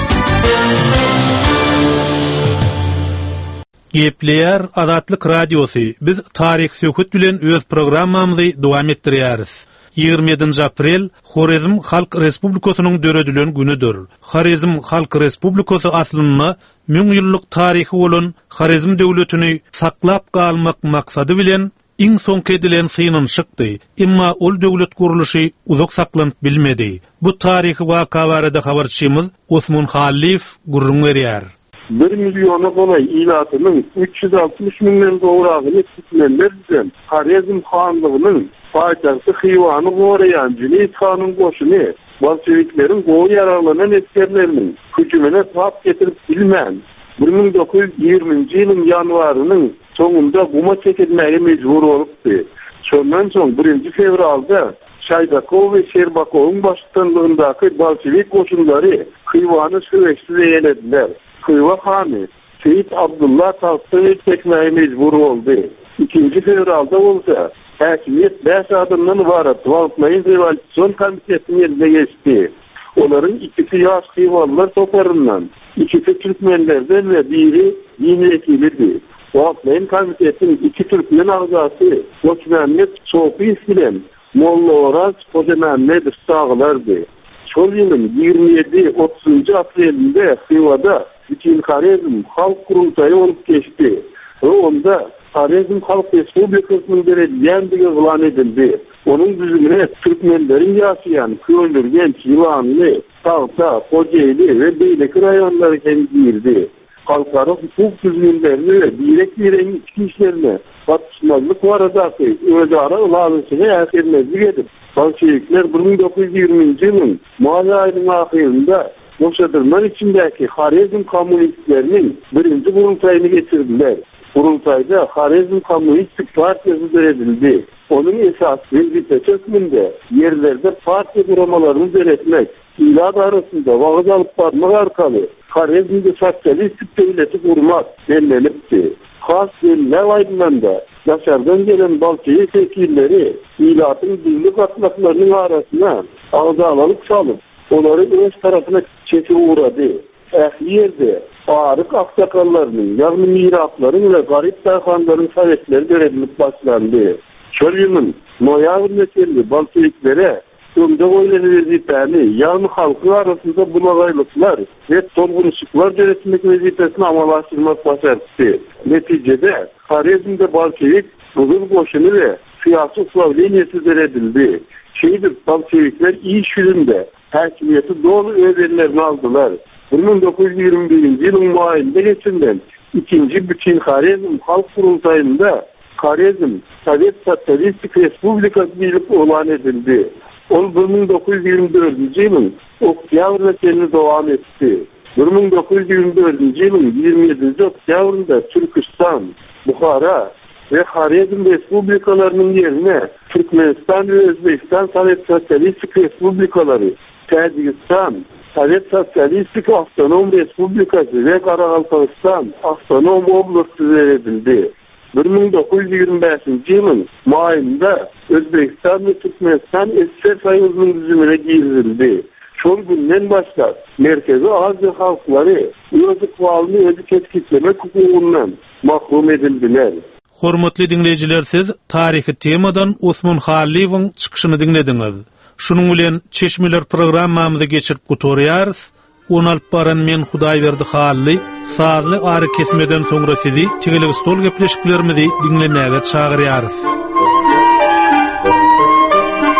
Gepleýär Azatlyk Radiosu. Biz taryh söhbet bilen öz programmamyzy dowam etdirýäris. ýygrimi ýedinji aprel Xorizm Halk Respublikasynyň döredilen günüdür. Xorizm Halk Respublikasy aslyny müň ýyllyk taryhy bolan Xorizm döwletini saklap galmak maksady bilen iň soňky edilen synanşykdy. Emma ol döwlet guruluşy uzak saklanyp bilmedi. Bu taryhy waka barada habarçymyz Osman Halif gurrun berýär. bir milyona golay ilatynyň üç yüz altmış miňden gowragyny tutmanlar bilen Xorizm hanlygynyň paýtagty Xivany goraýan Jilid hanyň goşuny bolşewikleriň gowy ýaralanan etkerleriniň hüjümine tap getirip bilmän bir ming dokuz yüz ýygrimiňji ýylyň ýanwarynyň soňunda guma çekilmäge mejbur bolupdy. Şondan soň birinji fevralda Şaydakow we Şerbakowyň başçylygyndaky bolşewik goşunlary Xivany süreksiz eýlediler. Xiva hany Seyit Abdullah tahtı çekmeye mecbur oldu. İkinci fevralda olsa, hakimiyet beş adımdan ibaret Valtmayın Revolüsyon Komitesi'nin eline geçti. Onların ikisi yaş Xivalılar toparından, ikisi Türkmenlerden ve biri din vekilidir. Valtmayın Komitesi'nin iki Türkmen ağzası, Osmanlı Sofi bilen Molla Oraz Kocamanlı Dıştağılardı. Şol yılın ýygrimi ýedi otuzunji aprelinde Xivada Bütün Xorizm Halk Kurultayı olup geçti. Ve onda Xorizm Halk Respublikasynyň beredilýändigi elan edildi. Onun düzümüne Türkmenlerin yaşayan, köylürgen, Çivanlı, Tağta, Kocaeli ve Beýleki rayonları girdi. Halklara hukuk düzgünlerini ve direk direğin içki işlerine batışmazlık varadaki özara ılalıçını erkenmezlik edip, Bolşevikler bir ming dokuz yüz ýygrimiňji ýylyň may aýynyň ahyrynda boşadırman içindeki Xorizm komünistlerinin birinci kurultayını getirdiler. Kurultayda Xorizm Komünistik Partiyası düredildi. Onun esas vizite çökmünde yerlerde partiya kuramalarını düretmek, ilad arasında vağız alıp barmak arkalı Xorizm'de sosyalistik devleti kurmak bellenipti. Has belirler aydınlanda yaşardan gelen Bolşevik vekilleri ilatın dillik atlaklarının arasına ağzalalık salıp onları öz tarafına çeki uğradı. Ehli yerde Arık aksakallarının, yani mirakların ve garip dağhanların sovetleri döredilip başlandı. Çölümün noyavr meselli Bolşeviklere ömde oyları vezifeni, yani halkı arasında bulagaylıklar ve torgunuşuklar döretmek vezifesini amalaştırmak başardı. Neticede Xorizm'de Bolşevik, Buzul Koşunu ve siyasi uslavleniyesi döredildi. Şeydir, Bolşevikler iyi şüründe hakimiyeti doğru öğrenlerini aldılar. bir ming dokuz yüz ýygrimi birinji ýylyň maýynda geçirilen ikinci bütün Xorizm Halk Kurultayında Xorizm Sovet Sosyalistik Respublikası bilip elan edildi. Ol bir ming dokuz yüz ýygrimi dördünji ýylyň oktýabrynda kendini dowam etdi. bir ming dokuz yüz ýygrimi dördünji ýylyň ýygrimi ýedinji oktýabrynda Türkistan, Buhara ve Xorizm Respublikalarynyň ýerine Türkmenistan ve Özbekistan Sovet Sosyalistik Respublikaları, Tacikistan, Sovet Sosyalistik Avtonom Respublikası ve Qaraqalpaqistan Avtonom Oblasti verildi. bir ming dokuz yüz ýygrimi beşinji ýylyň maýynda Özbekistan ve Türkmenistan S S R Soýuzynyň düzümine girildi. Şol günden başlap Merkezi Aziýa halkları öz ykbalyny özü ketkitlemek hukugundan mahrum edildiler. Hormatly dinleyijiler, siz taryhy temadan Osman Halifowyň çykyşyny dinlediňiz. Şunun bilen Çeşmeler programmamyzy geçirip gutorýarys. Onu alyp baran men Hudaýberdi Hally, sazly ary kesmeden soňra sizi çegelik stol gepleşiklerimizi dinlemäge çagyrýarys.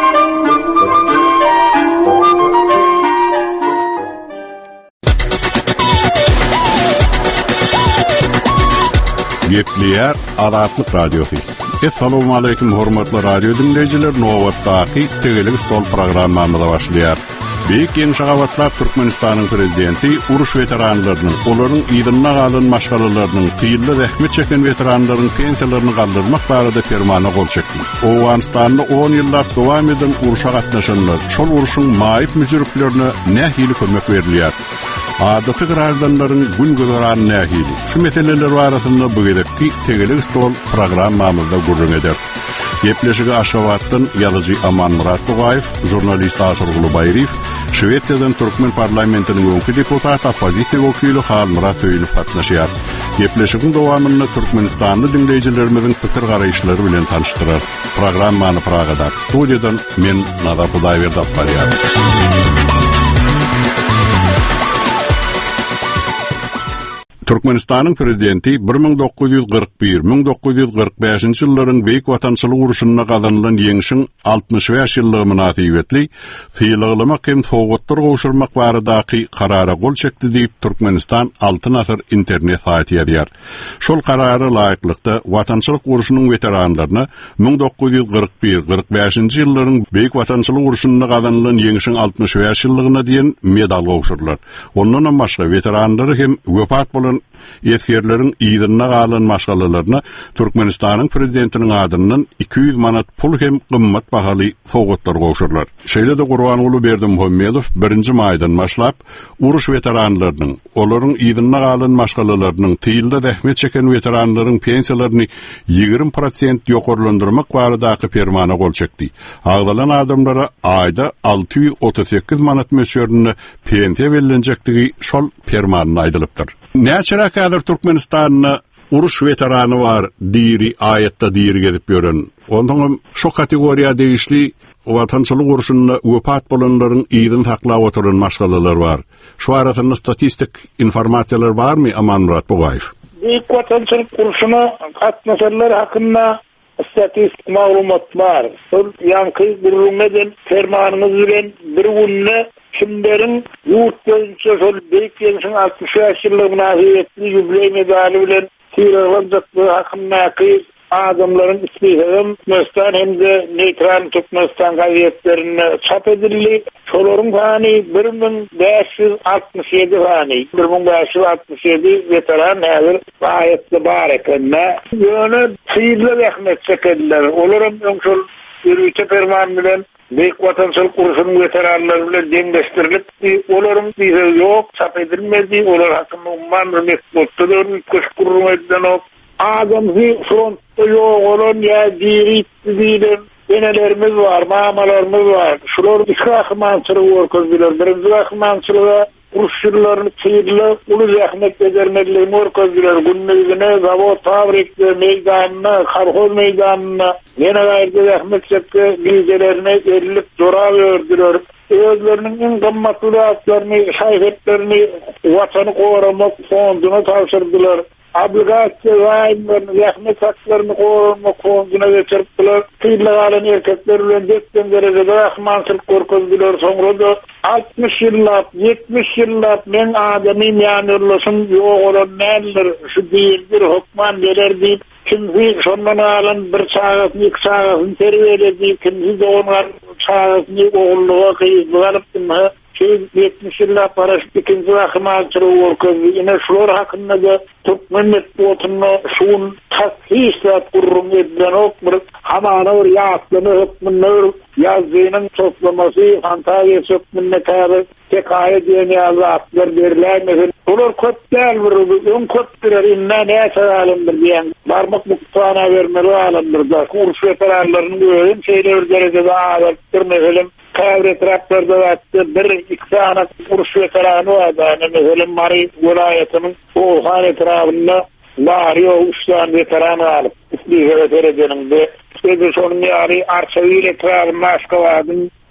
Gepleýär Azatlyk Radiosu. Assalamu alaykum hormatly radio dinleýijiler. Nowatdaky Tegelik stol programmamyza başlaýar. Büyük Ýeni Şagabatlar Türkmenistanyň prezidenti uruş veteranlarynyň, olaryň ýygyna galan maşgalalarynyň, tyýylla zähmet çeken veteranlaryň pensiýalaryny galdyrmak barada fermana gol çekdi. Owganistanda on ýyllap dowam eden uruşa gatnaşanlar, şol uruşyň maýyp müjürüklerine nähili kömek berilýär. Adaty grazdanlaryň gün gören nähili. Şu meseleler barasynda bu gedekki Tegelik stol programmamyzda gurrun eder. Gepleşigi Aşgabatdan ýazyjy Aman Murat Togaýew, jurnalist Aşyr Gulubaýew, Şwetsiýadan Türkmen parlamentiniň öňki deputaty opozisiýa wekili Hal Murat Öýlüp gatnaşýar. Gepleşigiň dowamyny Türkmenistanly dinleýijilerimiziň pikir garaýşlary bilen tanışdyrar. Programmany Pragada studiýadan men Nazar Hudaýberdi barýar. Türkmenistanyň prezidenti bir ming dokuz ýüz gyrk bir - bir ming dokuz ýüz gyrk beşinji ýyllaryň beýik watançylyk uruşyna gazanylan ýeňişiň altymyş beş ýyllygy münasibetli fiýlaglamak hem sowgatlar gowşurmak baradaky karara gol çekdi diýip Türkmenistan altyn asr internet saýty ýazýar. Şol karara laýyklykda watançylyk uruşynyň veteranlaryna bir ming dokuz ýüz gyrk bir - gyrk beşinji ýyllaryň beýik watançylyk uruşyna gazanylan ýeňişiň altymyş beş ýyllygyna diýen medal gowşurlar. Ondan başga veteranlary hem wepat bolan ýetgerleriň ýygyna galan maşgalalaryna Türkmenistanyň prezidentiniň adyndan iki ýüz manat pul hem gymmat bahaly sowgatlar gowşurlar. Şeýle de Gurbanyňly Berdimuhammedow birinji maýdan başlap uruş veteranlarynyň, olaryň ýygyna galan maşgalalarynyň, tyýylda zähmet çeken veteranlaryň pensiýalaryny ýigirme prosent ýokarlandyrmak baradaky fermana gol çekdi. Agdalan adamlara aýda alty ýüz otuz sekiz manat möçberine pensiýa berilenjektigi şol fermanyň aýdylypdyr. Näçe kadar Türkmenistan'na uruş veteranı var diri ayette diri gelip gören. Ondan şu kategoriya değişli vatançylyk uruşunda wepat bolanlaryň ýygyny taklap oturan maşgalalar var. Şu arasynda statistik informasiýalar barmy Aman Murat Togaýew? İlk vatançylyk uruşuna gatnaşanlar hakynda statistik maglumat var. Şol ýanky gurrunmadan fermanyňyz bilen bir günne kimlerin yurt boyunca şol beýik ýeňişiň altymyş beş ýyllygy münasibetli ýübiley medali bilen tyýrlanjaklygy hakyndaky adamlaryň ismiýetim Türkmenistan hemde neýtral Türkmenistan gazetlerini çap edildi. Şolaryň sany bir ming beş ýüz altymyş ýedi sany. bir ming beş ýüz altymyş ýedi veteran häzir gaýetli bar ekenme. Ýöne tyýylla zähmet çekenler. Olaryň şol ýürüýçe ferman bilen beýik watançylyk uruşynyň veteranlary bilen deňleşdirilip, olaryň bize ýok, çap edilmedi, olar hakynda umman bir mektup köşkürmeden ok. Adamzy frontda ýok olan ýa diri diýilen enelerimiz var, mamalarymız var. Şular iki ahmançylyk orkazdylar. Birinji ahmançylyga uruşçylaryny tyýylla uly zähmet edermekle orkazdylar. Günnüzüne zawod, fabrikde, meýdanyna, karhol meýdanyna ýene gaýrda zähmet çekdi, bilgilerini erilip dora berdiler. Özlerinin en gymmatly aslaryny, şaýhetlerini watany goramak fonduna tapşyrdylar. Obligasiýa waýlaryny, zähmet haklaryny goramak fonduna geçiripdiler. Tyýylla galan erkekler bilen jetden derejede ahmançylyk gorkozdylar. Soňra da altymyş ýyllap, ýetmiş ýyllap men adamy ýanyrlaşym ýok olan näler şu diýildir, hukman bererdi. Kimsi şondan alan bir çağatny, iki çağatny terbiýeledi, kimsi de onuň çağatny ogulluga gyýylypdymy. yetmiş ýyllap paraşyk ikinji ahmançylyk gorkozdy. Ine şular hakynda da Türkmen medeniýetine şuň tashislat gurrun edilen okmur, hamana bir ýaşlyny hukmyny ýazynyň toplamasy, fantaziýa hukmyny täze tekaýa diýenler berilýär. Olar köp däl bir, öň köp birer inne näçe alimdir diýen. Barmak muktana bermeli alimdir da. Uruş veteranlarynyň öýün şeýle bir derejede adatdyr meselem. Kavret raptorda vatdy bir iki sanaty uruş veterany adany meselem Mari welaýatynyň Oğhan etrafynda Lario üçden veterany alyp ismiýe veteranynde Sözü şonun ýary Arçawyl etrafynda Aşgabatyn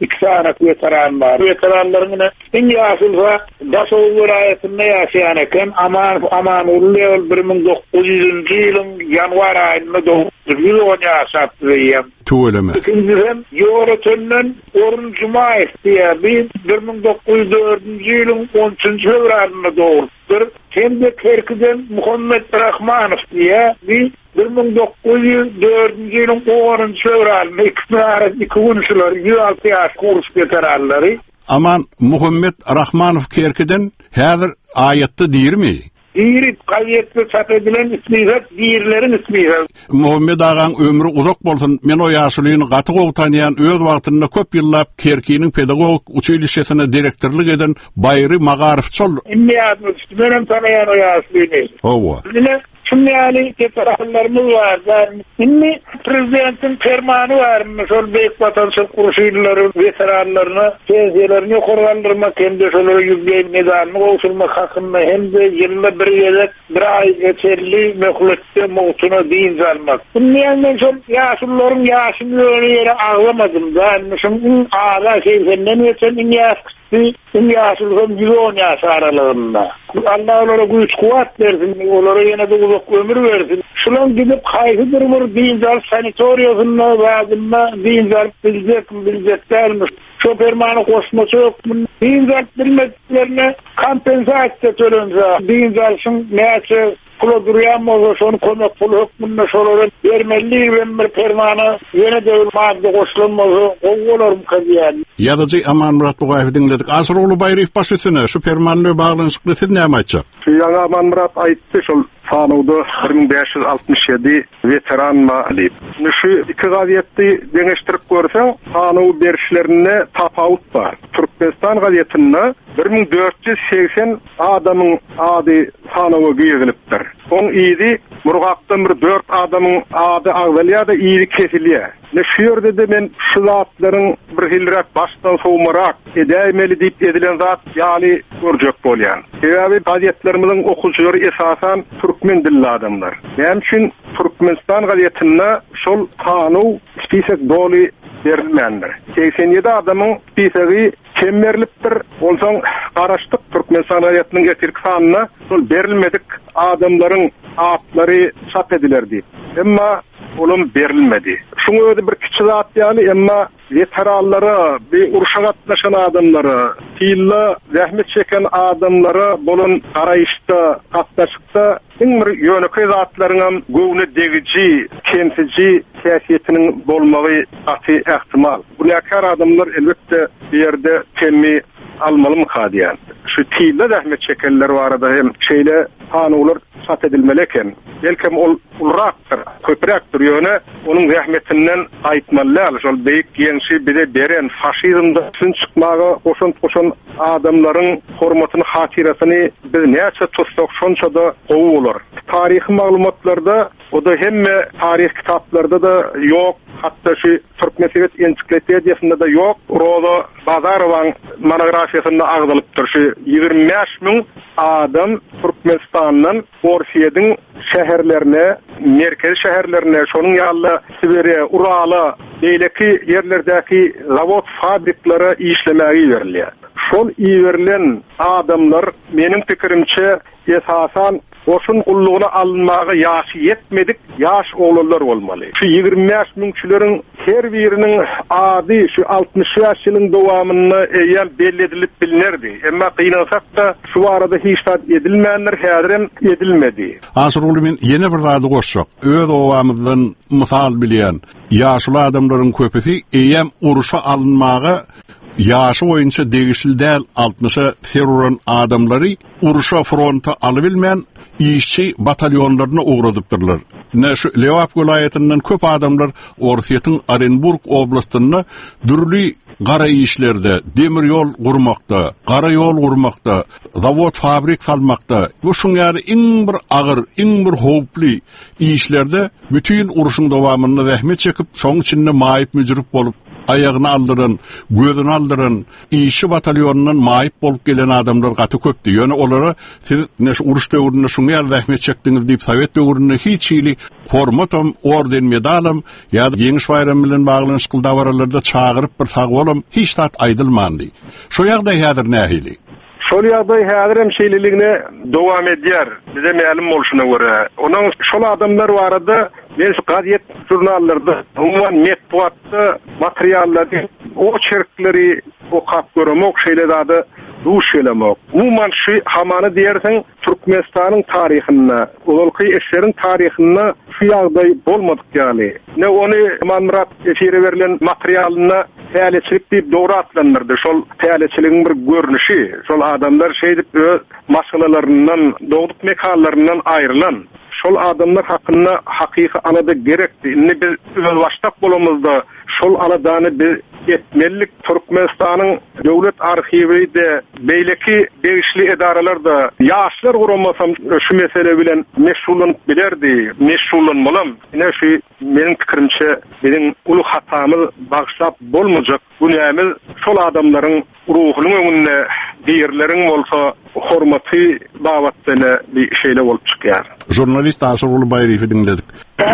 İksanak veteran var. Veteranlarına en yaşılsa Dasoğlu vilayetinde yaşayan eken aman aman ulluyol bir bin dokuz yüzüncü yılın yanvar ayında doğmuştur. yüz on yaşattı diyeyim. Tuğuleme. İkinciden Yoğurtön'ün Orun Cumayev diye bir bin dokuz yüz dördüncü yılın on üçüncü fevrarında doğmuştur. Hem de Kerkiden Muhammed Rahmanov diye bir bin dokuz yüz dördüncü yılın onuncu fevrarında ikisini arası iki unuşları yüz altı yaş kurs veteranları. Aman Muhammed Rahmanov Kerkiden häzir ayetde diýir mi? Diýir, gaýetde çap edilen ismiýe, diýirlerin ismiýe. Muhammed agaň ömrü uzak bolsun, men o ýaşulygyny gaty gowy tanıyan, öz wagtynda köp ýyllap Kerkiniň pedagogik uçylýşesine direktorlyk eden Bayry Magarif çol. Emmi ýaşmy, menem tanıyan o ýaşlyny. Owa. Şunyaly teferruatlarymyz var. Şimdi prezidentin fermanı var. Şol beýik watansal kurşylaryny, veteranlaryny, tezelerini korlandyrmak hem de şolary ýüzgeýin medalny gowşulmak hakynda hem de ýylda bir ýerek bir ay geçerli möhletde mowtuny diýin almak. Bundan şol ýaşlylaryň ýaşyny ýere aglamadym da, şoň ala şeýlerinden geçen ýaş Şimdi yaşılığım yüz on yaş aralığında. Allah onlara güç kuvvet versin, onlara yine de uzak ömür versin. Şulan gidip kayısı durumur, dinsel sanitoriyasında, vazında, dinsel bilecek mi, bilecek değilmiş. Şopermanı koşması yok mu? Dinsel bilmediklerine kompensasyon tölense, dinselsin neyse, kula duruyan mı olsa, şonu konak pulu hükmünde şoları vermeli ve bir permanı yine de madde koşulunmazı, o olur mu kazıyan? Yadıcı Aman Murat Bugayev dinledik. Asıroğlu Bayrif başüsüne, şu permanlı bağlanışıklı siz ne amayacak? Şu yana Aman Murat ayıttı, şu Sanıwda bir bin beş yüz altmış yedi veteran ma alip. Şu iki gaziyeti deneştirip görsen, Sanıw berişlerine tapawut var. Türkmenistan gaziyetinde bir bin dört yüz seksen adamın ady Sanıw'a giýilipdir. On ýyly Murgakdan bir dört adamın ady agdalýa da ýyly kesilýär. Ne şu ýerde de men şu zatlaryň bir hilrak baştan sowmarak edäýmeli diýip edilen zat ýaly görjek bolýan. Sebäbi gazetlerimiziň okuwçylary esasan türkmen dilli adamlar. Hem üçin Türkmenistan gazetinde şol Sanıw spisek doly berilmendir. seksen yedi adamın spisegi kemmerlipdir. Olsaň garaşdyk Türkmenistan gazetiniň etirki sanyna şol berilmedik adamlaryň atlary çap ediler diýip. Emma olum berilmedi. Şunu öde bir kiçi zat yani emma veteranları, bir uruşa gatnaşan adamları, fiilla zahmet çeken adamları bolun arayışta, gatnaşykda iň bir ýöneki zatlaryň göwüne degici, kemsici täsiretiniň bolmagy aty ähtimal. Bu näkar adamlar elbetde bir ýerde temmi almaly mı kadiyan? Şu fiilla zahmet çekenler barada hem şeýle Sanıwlar sat edilmeleken, belkem ol ulraktır, köpürektir ýöne, onun rahmetinden aýtmalylar. Şol beýik gençi bide beren faşizmda sün çykmagy goşun goşun adamlaryň hormatyny, hatirasyny biz näçe tutsak şonça da gowy bolar. Taryhy maglumatlarda, o da hemme tarih kitaplarda da ýok. Hatta şu Türkmen Sovet ensiklopediýasynda da ýok. Roza Bazarowaň monografiýasynda agdalypdyr. Şu ýygrimi beş miň adam Türkmenistandan Orsiýeň şäherlerine, merkez şäherlerine, şonuň ýaly Sibiriýa, Urala, beýleki ýerlerdäki zawod fabriklary işlemäge berilýär. Şol iýerilen adamlar meniň pikirimçe esasan oşun gullugyna alınmagy ýaşy ýetmedik ýaş oglanlar bolmaly. Şu ýygrimi beş miňçileriň her biriniň ady şu altmış ýaş ýylyň dowamyny eýen belli edilip bilinirdi. Emma gynansak da şu arada hiç tat edilmeýänler häzirem edilmedi. Asyrul men ýene bir zady goşsak, öz owamyzdan mysal bilýän ýaşly adamlaryň köpüsi eýen uruşa alınmagy ýaşy boýunça degişil däl altmışa feruran adamlary uruşa fronta alybilmän işçi batalyonlaryna ugradypdyrlar. Ne şu Lewap vilayetinden köp adamlar Orsiýetyň Orenburg oblastyna dürli gara işlerde, demir yol gurmakda, gara yol gurmakda, zawod fabrik salmakda, bu şuňary iň bir agyr, iň bir howply işlerde bütün uruşyň dowamyny rahmet çekip, şoň içinde maýyp müjrip bolup ayağını aldıran, gözünü aldıran, işi batalyonundan maip bolup gelen adamlar gatı köpdi. Yani olara siz neş uruş döwründe şunu ýa-da rahmet çekdiňiz diýip Sowet döwründe hiç ýyly hormatam, orden, medalam ýa-da Ýeňiş bayram bilen baglanşyk dawaralarda çağırıp bir sag bolam hiç tat aýdylmandy. Şo ýagdaý häzir nähili? Şol ýagdaý häzir hem şeýleligine dowam edýär. Bize ma'lum bolşuna görä. Onuň şol adamlar barada men gaziet jurnallarda, umman metbuatda materiallarda o çerkleri o kap görmek şeýle duş elemek. Umman şu hamany diýersen Türkmenistanyň taryhyna, ululky eşleriň taryhyna şu ýagdaý bolmadyk ýaly. Ne ony Manmurat efire berilen materialyna täleçilik diýip dogry atlandyrdy. Şol täleçiligiň bir görnüşi, şol adamlar şeýdip masalalaryndan, dogduk mekanlaryndan aýrylan. Şol adamlar hakkında hakiki anada gerekti. Ne biz özel baştak bolamızda şol anadany bir etmelik Türkmenistan'ın devlet arhivi de beyleki değişli edaralar da yaşlar kuramasam şu mesele bilen meşgullanıp bilerdi. Meşgullanmalam. Yine şu benim fikrimçe benim ulu hatamı bağışlap bolmayacak. Bu neyimiz şol adamların ruhunun önüne diğerlerin olsa hormatı davatlarına bir şeyle olup çıkıyor. Jurnalist Asır Ulu Bayrif'i dinledik.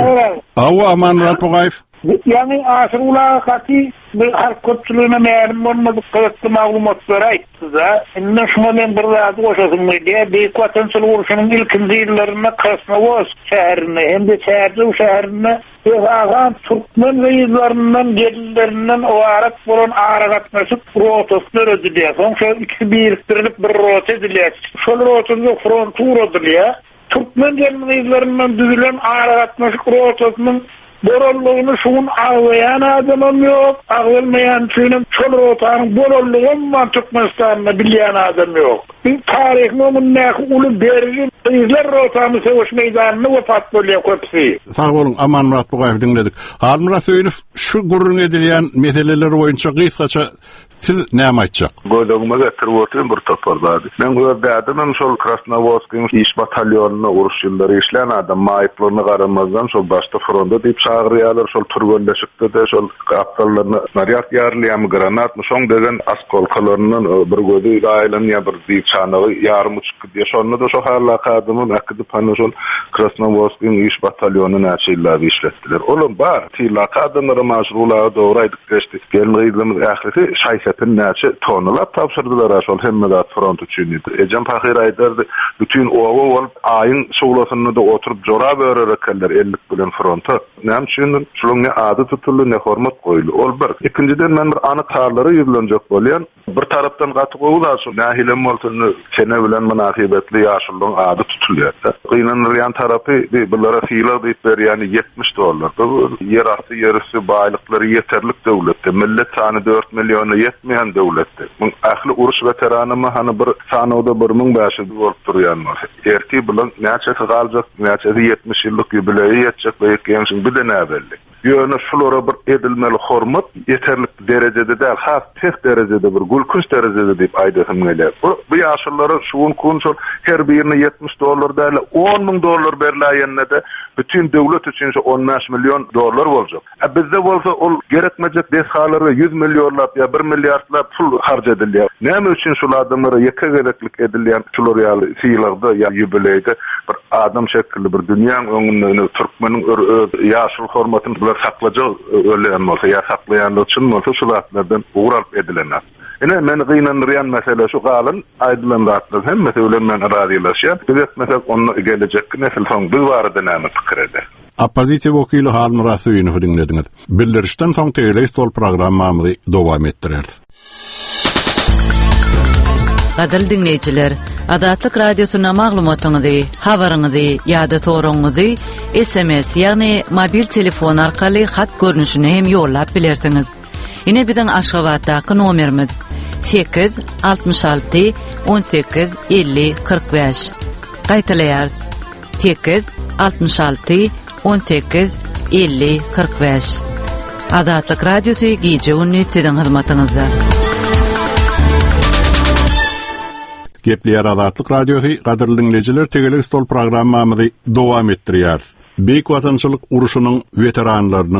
Awa Amanrat Bogayev. Yani Asır Ulu'ya katı bir halk köpçülüğüne meğerim olmadık kılıklı maglumatları ayttı da. İnne şuna ben bir razı koşasın diye Büyük Vatançılık Uruşu'nun ilkin zillerine Krasnovoz şehrine hem de Çerçev şehrine Ağam Türkmen reizlerinden gelilerinden o arak bolan ağrak atmasıp rotoslar ödülüyor. Sonra ikisi biriktirilip bir rot ediliyor. Şol rotosu frontur ödülüyor. Türkmen reizlerinden düzülen ağrak atmasıp rotosunun borolluğunu şunun ağlayan adamım yok. Ağılmayan şunun çol rotanın borolluğun var Türkmenistan'da bilyen adam yok. Bir tarih nomunnak ulu berili izler rotanı sevuş meydanını vefat bölüyor köpsi. Sağ olun Amanmurat Bogayev dinledik. Halmurat Söyünüf şu gurrun edilen meseleler boyunca kıysaça siz näme aýtjak? Goýdagyma getirip oturum bir toparlady. Men gördüm şol Krasnovodskiň iş batalyonuny uruş ýyllary işlän adam maýyplygyny garamazdan şol başda fronda diýip çağırýarlar, şol turgönleşikde de şol gapdallaryny naryat ýarlýam granatmy şoň degen askolkalarynyň bir gözi gaýlan ýa bir diýip çanagy ýarym uçuk diýe şonu da şo halaka adamyň akdy pany şol Krasnovodskiň iş batalyonuny näçeýler işletdiler. Olam bar tilaka adamlary maşgulata dogry aýdyp geçdi. Gelmeýizimiz ähli şaý Hepin näçe tonlap tapşyrdylar şol hemmedat front üçin. Ejem Pahir aýdardy, bütün owa bolup aýyň şowlasyny da oturup jora bererler ellik bilen fronta. Näme üçin şolňa ady tutuldy, ne hormat goýuldy. Ol bir. Ikinciden men bir any tarlary ýüzlenjek bolýan. Bir tarapdan gaty goýular şu nähilem bolsuny sene bilen münasibetli ýaşylyň ady tutulýar. Gynanýan tarapy bulara fiýla diýip berýän yetmiş dollar. Bu yer asty ýerüsi baýlyklary ýeterlik döwletde. Millet sany dört milyon yetmeyen devletde. Mun ahli uruş veteranymı hani bir sanawda bir ming beş yüz bolup durýanlar. Erki bilen näçe galjak, näçe yetmiş ýyllyk ýübileýi ýetjek we gençiň bir de näbelli. Ýöne şulara bir edilmeli hormat yeterlik derejede däl, has tek derejede bir gülkünç derejede diýip aýdasym geler. Bu bu ýaşlary şuun kunçul her birini yetmiş dollar däl, on ming dollar berilýänne de bütün döwlet üçin on beş milyon dollar boljak. E bizde bolsa ol gerekmejek deshalary yüz milyonlap ýa bir milliardlap pul harç edilýär. Näme üçin şol adamlara ýeke gereklik edilýän şular ýaly fiýlarda ýa ýübileyde bir adam şekilli bir dünýäň öňünde Türkmeniň ýaşyl hormatyny bular saklajak ölen bolsa ýa saklaýanlar üçin bolsa şulardan uğrap edilenler. Ene men gynanýan mesele şu galyn aýdylan zatlar hemmesi ölen men radylaşýar. Biz mesela onu gelecek nesil soň biz barada näme pikir eder. Opozisiýa wekili Halmurat Söyünüf dinlediňiz. Bildirişden soň teýle stol programmamy dowam etdirer. Gadal dinleyijiler, Adatlyk radiosyna maglumatyňyzy, habaryňyzy ýa-da soraňyzy S M S ýagny mobil telefon arkaly hat görnüşine hem ýollap bilersiňiz. Ine biziň Aşgabatdaky nomerimiz sekiz altmış alty on sekiz elli kırk beş. Gaýtalaýar sekiz altmış alty on sekiz elli kırk beş. Adatlyk radiosy gije ünni siziň hyzmatyňyzda. Gepleýär Adatlyk radiosy gadyrly dinleyijiler tegelik stol programmamyzy dowam etdirýär. Büyük Vatançylyk Uruşunyň veteranlarynyň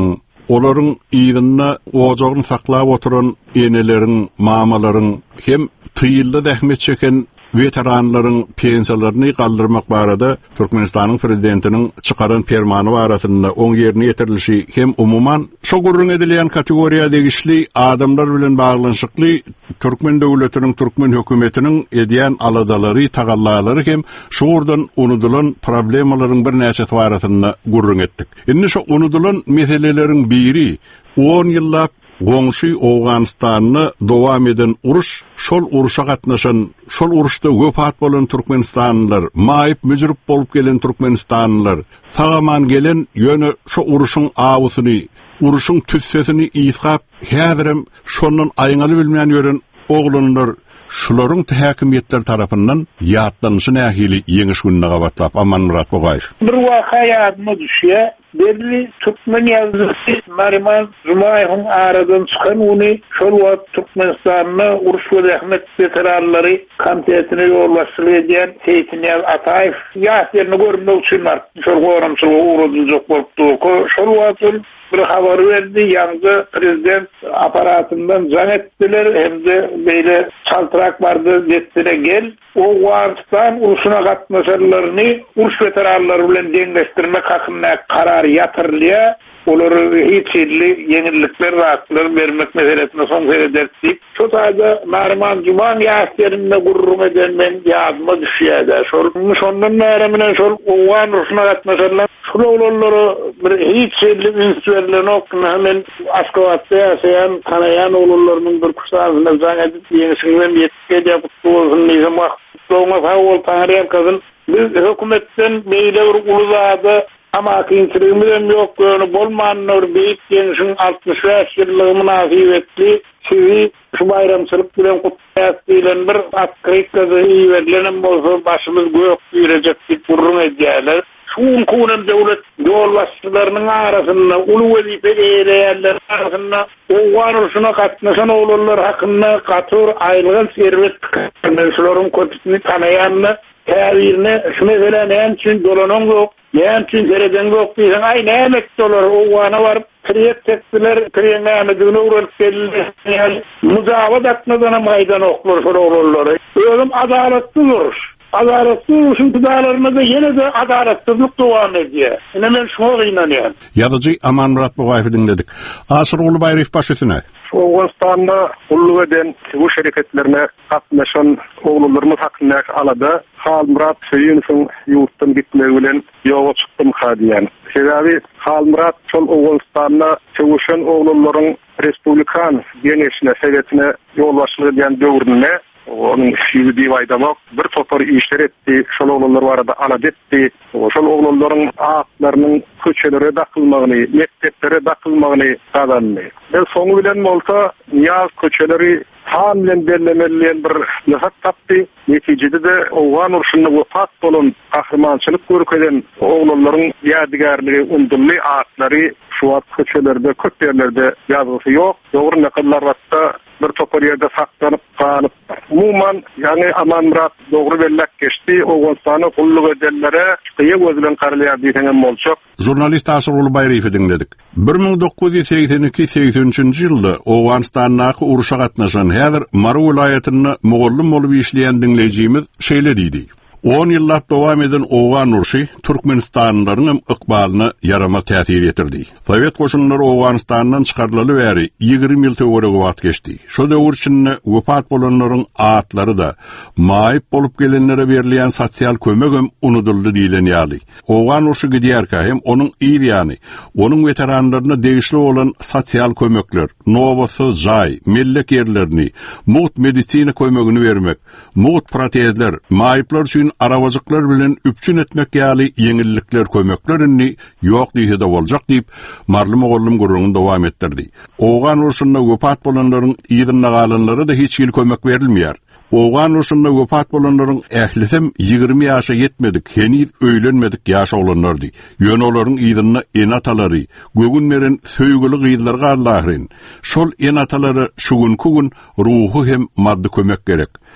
olaryň ýygyny ojagyny saklap oturan enelerin, mamalaryň hem tyýylda dähmet çeken veteranlaryň pensiýalaryny galdyrmak barada Türkmenistanyň prezidentiniň çykaran fermany barasynda oň ýerine ýetirilişi hem umuman şo gurrun edilen kategoriýa degişli adamlar bilen baglanyşykly Türkmen döwletiniň, Türkmen hökümetiniň edýän aladalary, tagallalary hem şoğurdan unudulan problemalaryň bir näçe barasynda gurrun etdik. Indi şo unudulan meseleleriň biri on ýyllap Goňşy Awganystanyny dowam eden uruş, şol uruşa gatnaşan, şol uruşda wefat bolan Türkmenistanlylar, maýyp müjrip bolup gelen Türkmenistanlylar, sagaman gelen ýöne şo uruşyň awusyny, uruşyň tüssesini ýytkap, häzirem şondan aýňaly bilmän ýören oglanlar şularyň tähkimiýetler tarapyndan ýatlanyşy nähili ýeňiş günne gabatlap Aman Murat Bogaýew. Bir waka ýadyma düşýär. Belli Türkmen ýazgysy Nariman Jumaýewiň aradan çykan uny şol wagt Türkmenistanyny uruş we rahmet veteranlary komitetine ýolbaşçylyk edýän Seyitniyaz Ataýew ýaşlaryny görmek üçin şol goramçylygy uğradyjak bolupdy. Şol wagt bir habar berdi, ýa-da prezident aparatyndan jan etdiler, hemde beýle çaltyrak bardy, detdire gel. O Awganistan uruşuna gatnaşanlaryny uruş veteranlary bilen deňleşdirmek hakynda karar ýatyrylýar. Olary hiç illi ýeňillikler rahatlar bermek meselesine soň berdik. Şo taýda Nariman Juman ýaşlarynda gurrun eden men ýadyma düşýär. Şol şondan näme şol Awgan uruşuna gatnaşanlar şol olanlary bir hiç illi ünsürlerine okna hemen Aşgabatda ýaşaýan kanayan olanlarynyň bir kursagyna jan edip ýeňişiňden ýetip ýapypdyň diýen wagt. Soňra hawal taýýar kazyn biz hökümetten beýle bir uluzady ama kynçylygym ýok, ýöne bolmanlar beýik ýeňişiň altmış beş ýyllygy münasibetli sizi şu bayramçylyk bilen gutlaýan bir atkrytkazy ýerlenen bolsa başymyz göýüp ýürejek diýip gurrun edýärler. Şuň kunem döwlet ýolbaşçylarynyň arasynda uly wezife eýleýärler arasynda Awgan uruşuna gatnaşan olanlar hakynda gatur aýrylgan serwet şolaryň köpüsini tanaýanlar täbirine şu mesele näme üçin dolanan ýok, näme üçin gereken ýok diýen aý näme dolar Awgana baryp kriyet tekdiler, kriyene düne uğralıp geldi. Muzavad atmadan maydan oklar sorulurlar. Ölüm adaletli olur. Adaletli oluşun tutarlarına da yine de adaletsizlik devam ediyor. Yine ben şuna inanıyorum. Yazıcı Aman Murat Bogaýew dinledik. Asır Ulu Bayraýew başysyna. Awganystanda ulluq eden bu şeriketlerine gatnaşan oğullarymyz hakynda alada Hal Murat Hüýünowyň ýurtdan gitmegi bilen ýoga çykdym hadiýan. Sebebi Hal Murat şol Awganystanda çöwüşen oğullaryň Respublikan Geneşine Sowetine ýolbaşçylyk edýän döwründe onun şiýdi aýdamak bir topar işler etdi, şol oğullar barada alad etdi. Şol oğullarryň atlarynyň köçelere dakylmagyny, mekteplere dakylmagyny tadandy. Ben soňu bilen bolsa ýaz köçeleri tam bilen bellemeliýän bir nöhət tapdy. Netijede de Awgan uruşunda wefat bolan gahrmançylyk görkeden oğullarryň ýadygarlygy undurly atlary şu wagt köçelerde, köp ýerlerde ýazgysy ýok. Dogry nakallar wagtda bir topar ýerde saklanyp kalyp. Umuman, ýani Aman Murat dogry bellek geçdi. Awganystany gullyk edenlere ýa gözülen garalýar diýen bolçak. Jurnalist Asır Ulu Bayraýew dinledik. bir ming dokuz ýüz seksen iki seksen üçinji ýylda Awganystanyň uruşa gatnaşan häzir Mara vilayatyny mogollum bolup işleýän dinleýijimiz şeýle diýdi. on ýyllap dowam eden Awgan uruşy Türkmenistanlylaryň ykbalyny yarama täsir etirdi. Sowet goşunlary Awganystanyň çykarylaly bäri ýygrimi ýyl töwereg wagt geçdi. Şo döwür içinde wefat bolanlaryň atlary da maýyp bolup gelenlere berilýän sosial kömek hem unuduldy diýilen ýaly. Awgan uruşy gidýärkä hem onuň ýa-ni, onuň veteranlaryna degişli bolan sosial kömekler, nowasy jaý, mellek ýerlerini, mut medisina kömegini bermek, mut protezler, maýyplar üçin arawajyklar bilen üpçün etmek ýaly ýeňillikler kömeklerini ýok diýse de boljak diýip marlym oglum gurrungy dowam etdirdi. Awgan uruşunda wefat bolanlaryň ýygyna galanlara da hiç ýyl kömek berilmeýär. Awgan uruşunda wefat bolanlaryň ählisem ýygrimi ýaşa ýetmedik, henüz öýlenmedik ýaşa olanlardy. Ýöne olaryň ýygyna enatalary, gögün meren söýgüli gyýdlarga Allahryň. Şol enatalary şu gün kugun ruhu hem maddi kömek gerek.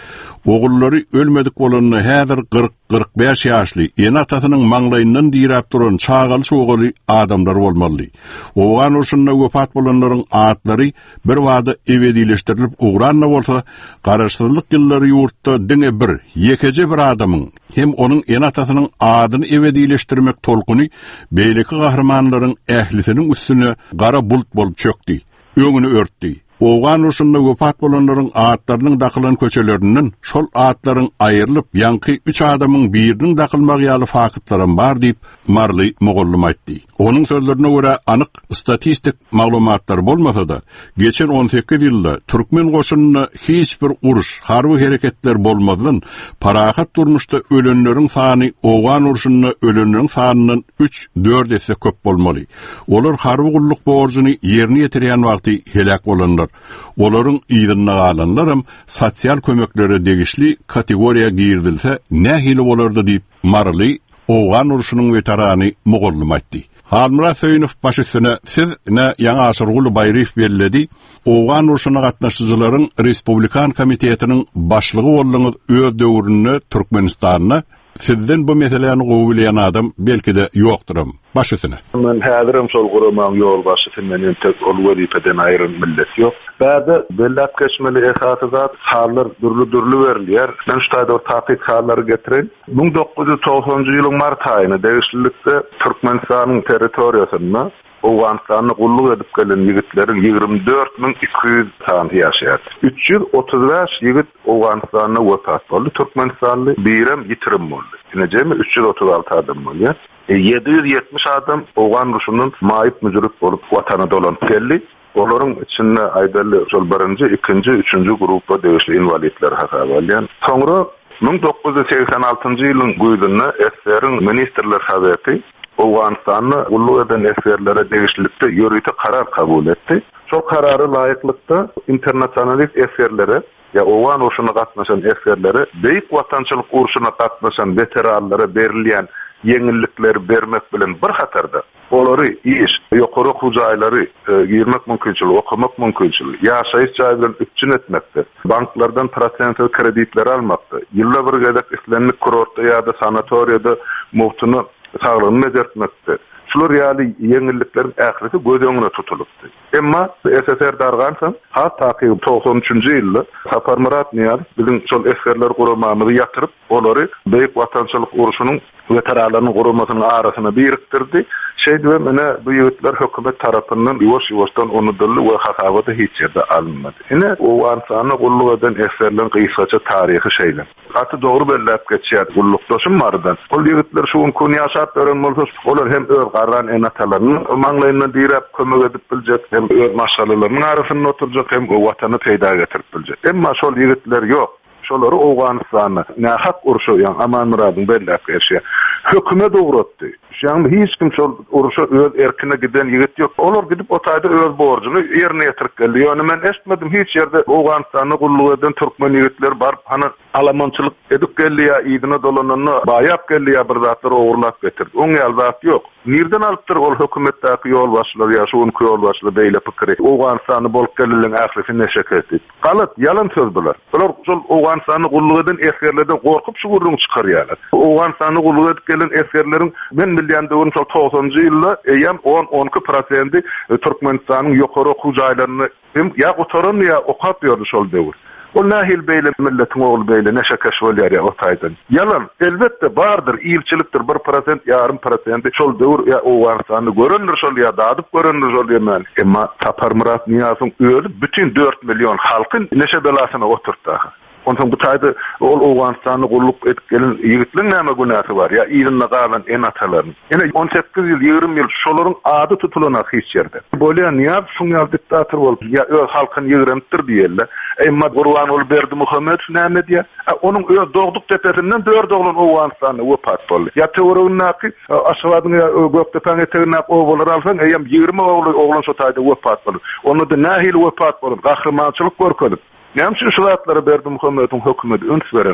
Oğulları ölmedik bolanny häzir kırk kırk beş ýaşly en atasynyň maňlaýyndan dirap duran çağal soğaly adamlar bolmaly. Oğan urşunda wefat bolanlaryň atlary bir wada ebedileşdirilip ugranna bolsa, garaşdyrlyk ýyllary ýurtda diňe bir, ýekece bir adamyň hem onuň en atasynyň adyny ebedileşdirmek tolkuny beýleki gahrymanlaryň ählisiniň üstüne gara bult bolup çökdi, öňüni örtdi. Oğan urşunda wefat bolanlaryň atlarynyň dakylan köçelerinden şol atlaryň aýrylyp ýanky üç adamyň biriniň dakylmagy ýaly fakatlaram bar diýip Marly Mogollum aýtdy. Onuň sözlerine görä anyk statistik maglumatlar bolmasa da, geçen on sekiz ýylda türkmen goşunyna hiç bir uruş, harby hereketler bolmadan parahat durmuşda ölenleriň sany Oğan urşunyna ölenleriň sanynyň üç dört esse köp bolmaly. Olar harby gulluk borjyny ýerine ýetirýän wagty helak bolanlar. Olaryň ýygyna galanlarym sosial kömeklere degişli kategoriýa girdilse nähili bolardy diýip Marly Oğan urşunyň veterany Mogollum aýtdy. Halmura Söýünüf başysyna siz ne ýaňy aşyrguly baýryf berledi. Oğan urşunyna gatnaşyjylaryň Respublikan komitetiniň başlygy bolýanyň öz döwründe Türkmenistanyna sizden bu meseleni gowulayan adam belki de ýokdurum. Başysyna. Men häzirim şol guramaň ýol başysynyň tek ol welipeden aýryn millet ýok. Bäde bellat geçmeli esasat hallar dürlü-dürlü berilýär. Men şu taýda taýyt hallary getirin. bin dokuz ýüz togsonjy ýylyň mart aýyna degişlilikde Türkmenistanyň territoriýasyna Oğanstanyň gulluk edip gelen ýigitleriň ýygrimi dört min iki ýüz sany ýaşaýar. üç ýüz otuz beş ýigit Oğanstanyna wefat boldy. Türkmenistanly birem ýitirim boldy. Ine jemi üç ýüz otuz alty adam bolýar. yedi yüz ýetmiş adam Oğan urşunyň maýyp müjrik bolup watana dolanyp geldi. Olaryň içinde aýdaly şol birinji, ikinji, üçünji grupda degişli invalidler hasap alýan. Soňra bin dokuz ýüz seksen altynjy ýylyň güýdünde S S R-iň ministrler habaty Oğanstanyny gulluk eden esgerlere degişlilikde ýörüýte karar kabul etdi. Şol karary laýyklykda internasionalist esgerlere ya Oğan urşunyna gatnaşan esgerlere beýik watançylyk urşunyna gatnaşan veteranlara berilýän ýeňillikler bermek bilen bir hatarda olary iş, ýokary hujaýlary girmek mümkinçiligi, okumak mümkinçiligi, ýaşaýyş jaýlaryny üpçün etmekde, banklardan prosentli kreditler almakda, ýylla bir gedek islenlik kurortda ýa-da sanatoriýada muhtuny sağlygyny mezetmekde. Şular ýaly ýeňilliklerin ähireti göz öňüne tutulupdy. Emma S S R dargansa, hatda togson üçünji ýylda Sapar Murat Niyaz biziň şol esgerler guramamyzy ýatyryp, olary beýik watançylyk urşunyň veteranlarynyň guramasynyň arasyna birikdirdi. Şeýdibem mene bu ýigitler hökümet tarapyndan ýoş-ýoşdan onudully we hasabaty hiç ýerde alınmady. Ine Oğanstanyny gulluk eden esgerlerin gysgaça taryhy şeýler. Aty dogry belläp geçýär gullukdaşym bardan. Ol ýigitler şu gün ýaşap beren bolsa, olar hem öz garran en atalaryny maňlaýyndan dirap kömek edip biljek, hem öz maşgalalarynyň arasynda oturjak, hem watany peýda getirip biljek. Emma şol ýigitler ýok. Şolary Oğanstanyny nähak urşaýan Aman Muradyň belläp geçýär. Hökümet dogratdy. Şeýle hiç kim şol uruşa öz erkine giden ýigit ýok. Olar gidip o taýda öz borjuny ýerine ýetirip geldi. Ýöne men eşitmedim hiç ýerde Oğanstanyny gulluk eden türkmen ýigitler bar, hany alamançylyk edip geldi ýa ýygyna dolananyny baýap geldi ýa bir zatlar ogurlap getirdi. Oň ýaly zat ýok. Nirden alypdyr ol hökümetdäki ýol başlary ýa şuň ýol başlary beýle pikiri. Oğanstany bolup gelýän ählisini neşek etdi. Galat, ýalan söz bular. Bular şol Oğanstanyny gulluk eden esgerlerden gorkup şuwurlyň çykarýarlar. Oğanstanyny gulluk edip gelen esgerleriň men bilýände onu togsonjy ýylda eýem on on iki prosent Türkmenistanyň ýokary hujaýlaryny hem ýa otaran ýa okap ýördi şol döwür. O nahil beýle milletiň ogul beýle neşe keşbolýar ýa o taýdan. Yalan, elbetde bardyr, iýilçilikdir bir prosent, ýarym prosent şol döwür ýa Oğanstany görendir şol ýa dadyp görendir şol ýa. Emma Sapar Murat Niyazyň özü bütün dört milyon halkyň neşe belasyna oturtdy. Ondan bu taýda ol Oğanstanyny gulluk edip gelen ýigitleriň näme günäsi bar ýa ýygyna galan en atalaryň. Ene on sekiz ýyl, ýygrimi ýyl şolaryň ady tutulanak hiç ýerde. Bolýan ýa şuňal diktator bolup ýa öz halkyny ýygramdyr diýerler. Emma Gurban ol berdi Muhammed näme diýär? Onuň öz dogduk tepesinden dört oglan Oğanstanyny wepat boldy. Ýa töwrüňnäki aşgadyň gökdepen etegine oglar alsaň eýem ýygrimi oglan şo taýda wepat boldy. Onu da nähil wepat bolup gahrmançylyk görkezip Näme şu şuratları berdi Muhammed'in hökümeti öns beremek.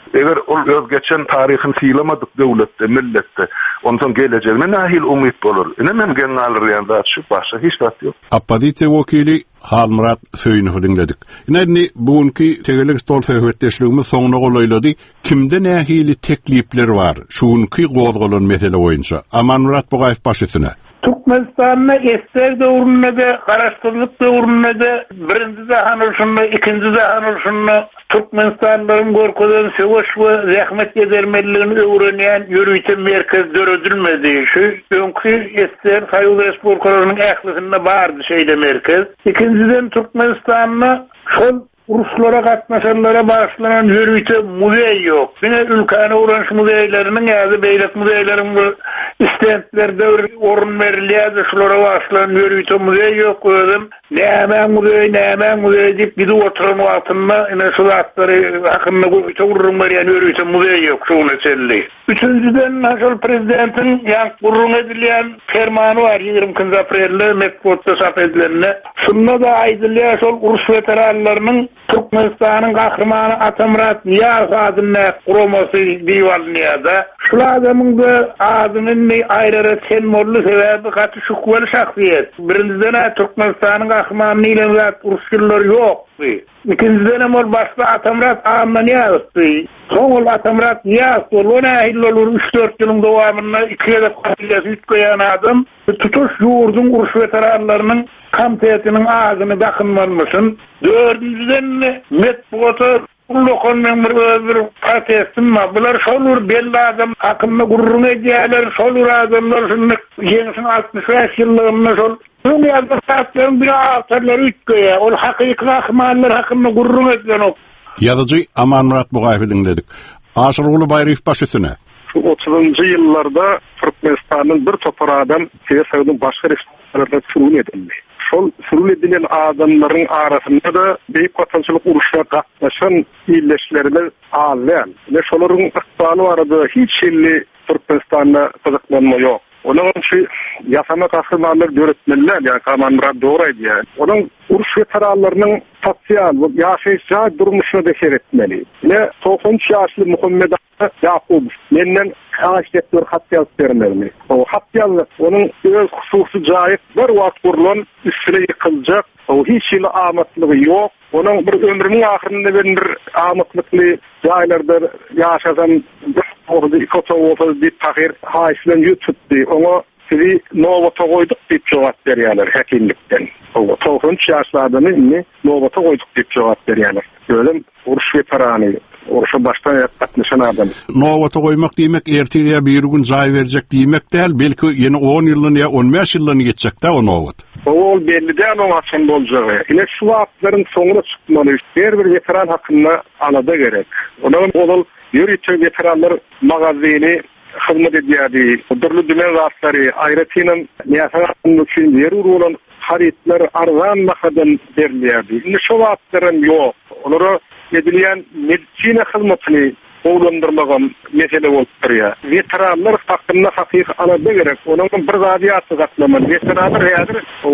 Eger ol özgeçen tarihin silamadyk döwletde, milletde, ondan geleceğine nahil umyt bolur. Ine men gen alır ýa-da şu başga hiç zat ýok. Opozisiýa wekili Halmurat Söýnowy dinledik. Näni bugünkü tegelik stol söhbetdeşligimiz soňuna golaýlady. Kimde nähili teklipler bar? Şuňky gozgalan mesele boýunça. Amanmurat Bugaýew başysyna. Türkmenistan'da eser döwründe de, garaşdyrlyk döwründe de, birinci jahan uruşunda, ikinci jahan uruşunda Türkmenistanlyň gorkadan söwüş we zähmet edermelligini öwrenýän ýürüýte merkez döredilmedi. Şu öňkü eser Haýul Respublikalarynyň ählisinde bardy şeýle merkez. İkinciden Türkmenistan'da şol uruslara gatnaşanlara başlanan ýürüýte muzey ýok. Bine ülkäne uranş muzeýleriniň ýa-da beýlek muzeýleriň istentlerde orun berilýär, şolara başlanan ýürüýte muzey ýok. Özüm näme muzey, näme muzey diýip gidi oturan wagtynda ine şu zatlary hakynda goýta urun berýän ýürüýte muzey ýok şu meseleli. Üçüncüden naşal prezidentin ýa gurrun edilýän fermany bar ýigrimkinji aprelde Mekbotda çap edilenine. Şunda da aýdylýar şol urus veteranlarynyň Türkmenistan'ın kahramanı Atamurat Niyaz adına kuruması divanlıyada. Şu adamın da adının ayrıra tenmorlu sebebi katı şükvel şahsiyet. Birinciden Türkmenistan'ın kahramanı ile zat uruşçular yok. İkinciden emol başta Atamurat ağamda Niyaz'dı. Son ol Atamurat Niyaz ona ahil olur üç dört yılın devamında ikiye de kafilesi üç koyan adam. Tutuş yurdun uruş veteranlarının kampiyatının ağzını bakınmalmışsın. Dördüncüden Metbota Lokonun bir protestim var. Bular şolur belli adam hakkında gururun ediyorlar. Şolur adamlar şimdi yenisin altmış beş yıllığında şol. Bunu yazda saatlerin bir ağatarları üç göğe. Ol hakiki akmanlar hakkında gururun ediyor. Yazıcı Amanmurat Bugaýew dinledik. Aşırgulu Baýryf başysyna. Şu otuzuncu yıllarda Türkmenistan'ın bir topar adam Siyasay'ın başka restoranda sürün edildi. Şol sürün edilen adamların arasında da büyük vatandaşlık uruşuna katlaşan illeşlerini ağlayan. Ne şoların ıkbalı vardı hiç illi Türkmenistan'da kızıklanma yok. Onun için yasama kahramanlar öğretmenler yani Amanmurat doğruydu yani. Onun uruş veteranlarının sosyal ve yaşayacağı durmuşuna beşer etmeli. Ne doksan üç yaşlı Muhammed Yakub menden ağaçlıklar hat yazıp vermeli. O hat yazı onun öz hususu cayip bir vakit kurulan üstüne yıkılacak. O hiç ile amatlığı yok. Onun bir ömrünün ahirinde ben bir amatlıklı caylarda yaşasan orada ikota olsa bir tahir haislen yututtu. Ona sizi novata koyduk deyip cevap veriyorlar hekimlikten. O doksan üç yaşlı adamı inni novata koyduk deyip cevap veriyorlar. Böyle uruş veteranı. Orşa baştan katlaşan adam. Novata koymak demek erteye bir gün cay verecek demek değil. Belki yeni on yılını ya on beş yılını geçecek de o novat. O belli de onun hakkında olacağı. Yine şu vaatların sonuna çıkmalı. Her bir veteran hakkında anada gerek. Onun olul yürüyüşü veteranlar magazini hizmet ediyordu. Udurlu dümen vaatları ayrıtının niyasanın için yer uğrulan haritler arzan makadan veriliyordu. Yine şu vaatların yok. Onları edilen medicina hizmetini oğlandırmağın mesele olup duruyor. Veteranlar hakkında hakik alada gerek. Onun bir zadiyatı saklamalı. Veteranlar yadır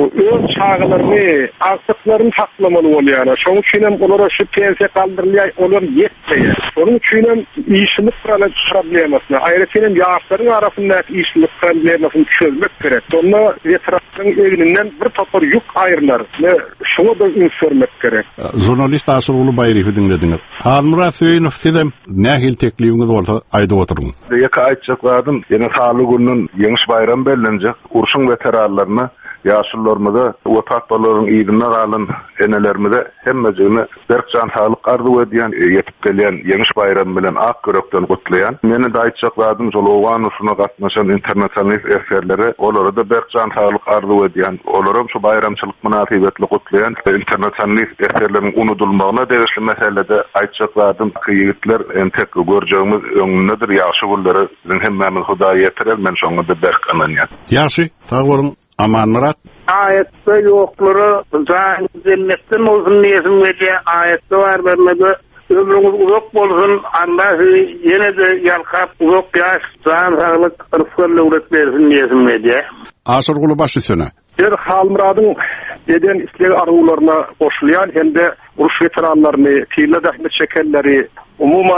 öz çağlarını, artıklarını saklamalı oluyor. Şunun için onlara şu pensiye kaldırılıyor, onların yetmiyor. Onun için işçilik kuralını çıkarabilemezsin. Ayrıca yaşların arasında işçilik kuralabilemezsin çözmek gerek. Onunla veteranların evinden bir topar yük ayrılar. Şunu da insermek gerek. Jurnalist Aşırgulu Baýryfy dinlediniz. Halmurat Söýnow sizem nähil teklifiniz bolsa aýdyp oturuň. Ýa-da aýtjaklarym, ýene sağlyk günüň ýeňiş bayram bellenjek. Urşun veteranlaryna ýaşullarymyza wefat bolaryň ýygyna galan enelerimize hemmejini berkjan sağlyk arzu edýän, ýetip gelýän ýeňiş bayram bilen ak görekden gutlaýan. Meni de aýtjaklarym Jolowan uruşuna gatnaşan internasional eserlere olara da berkjan sağlyk arzu edýän, olaram şu bayramçylyk münasibetli gutlaýan internasional eserleriň unutulmagyna degişli meselede aýtjaklarym ýigitler entek görjegimiz öňündedir ýaşy gullary biziň hemmemiz Hudaý ýetirel men şoňa da berk ananýar. Ýaşy, sag bolun. Amanmurat ayette yokları zaten cennetten olsun diyesin ve ayette var vermedi. Ömrünüz uzak olsun, Allah yine de yalkap uzak yaş, can sağlık, rıfkırlı üretlersin diyesin ve Aşırgulu başysyna. Bir Halmurat'ın eden isleri arzularına koşulayan hem de uruş veteranlarını, fiille zahmet çekenleri, umuman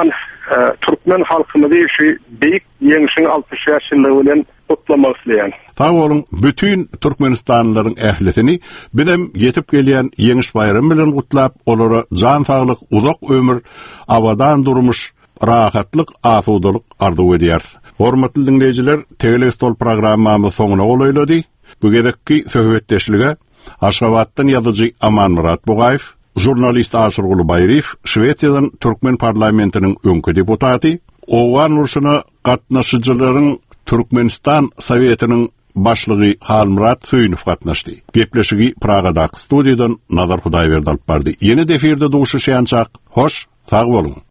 Türkmen halkymyzy şu beýik ýeňişiň altmış ýaşynlygy bilen kutlamak isleýän. Sag bolun, bütün Türkmenistanlylaryň ähletini bidem ýetip gelýän ýeňiş bayramy bilen gutlap, olara jan saglyk, uzak ömür, awadan durmuş, rahatlyk, asudalyk arzuw edýär. Hormatly dinleýijiler, Tegele Stol programmamyz soňuna golaýlady. Bu gezekki söhbetdeşlige Aşgabatdan ýazyjy Aman Murat Bugaýew, jurnalist Aşyrguly Baýriýew, Şwetsiýadan Türkmen parlamentiniň öňkü deputaty, owan urşuna gatnaşyjylaryň Türkmenistan Sowetiniň başlygy Halmurat Söýünov gatnaşdy. Gepleşigi Pragada studiýadan Nazar Hudaýberdi alyp bardy. Ýene deferde duşuşýançak. Hoş, sag bolun.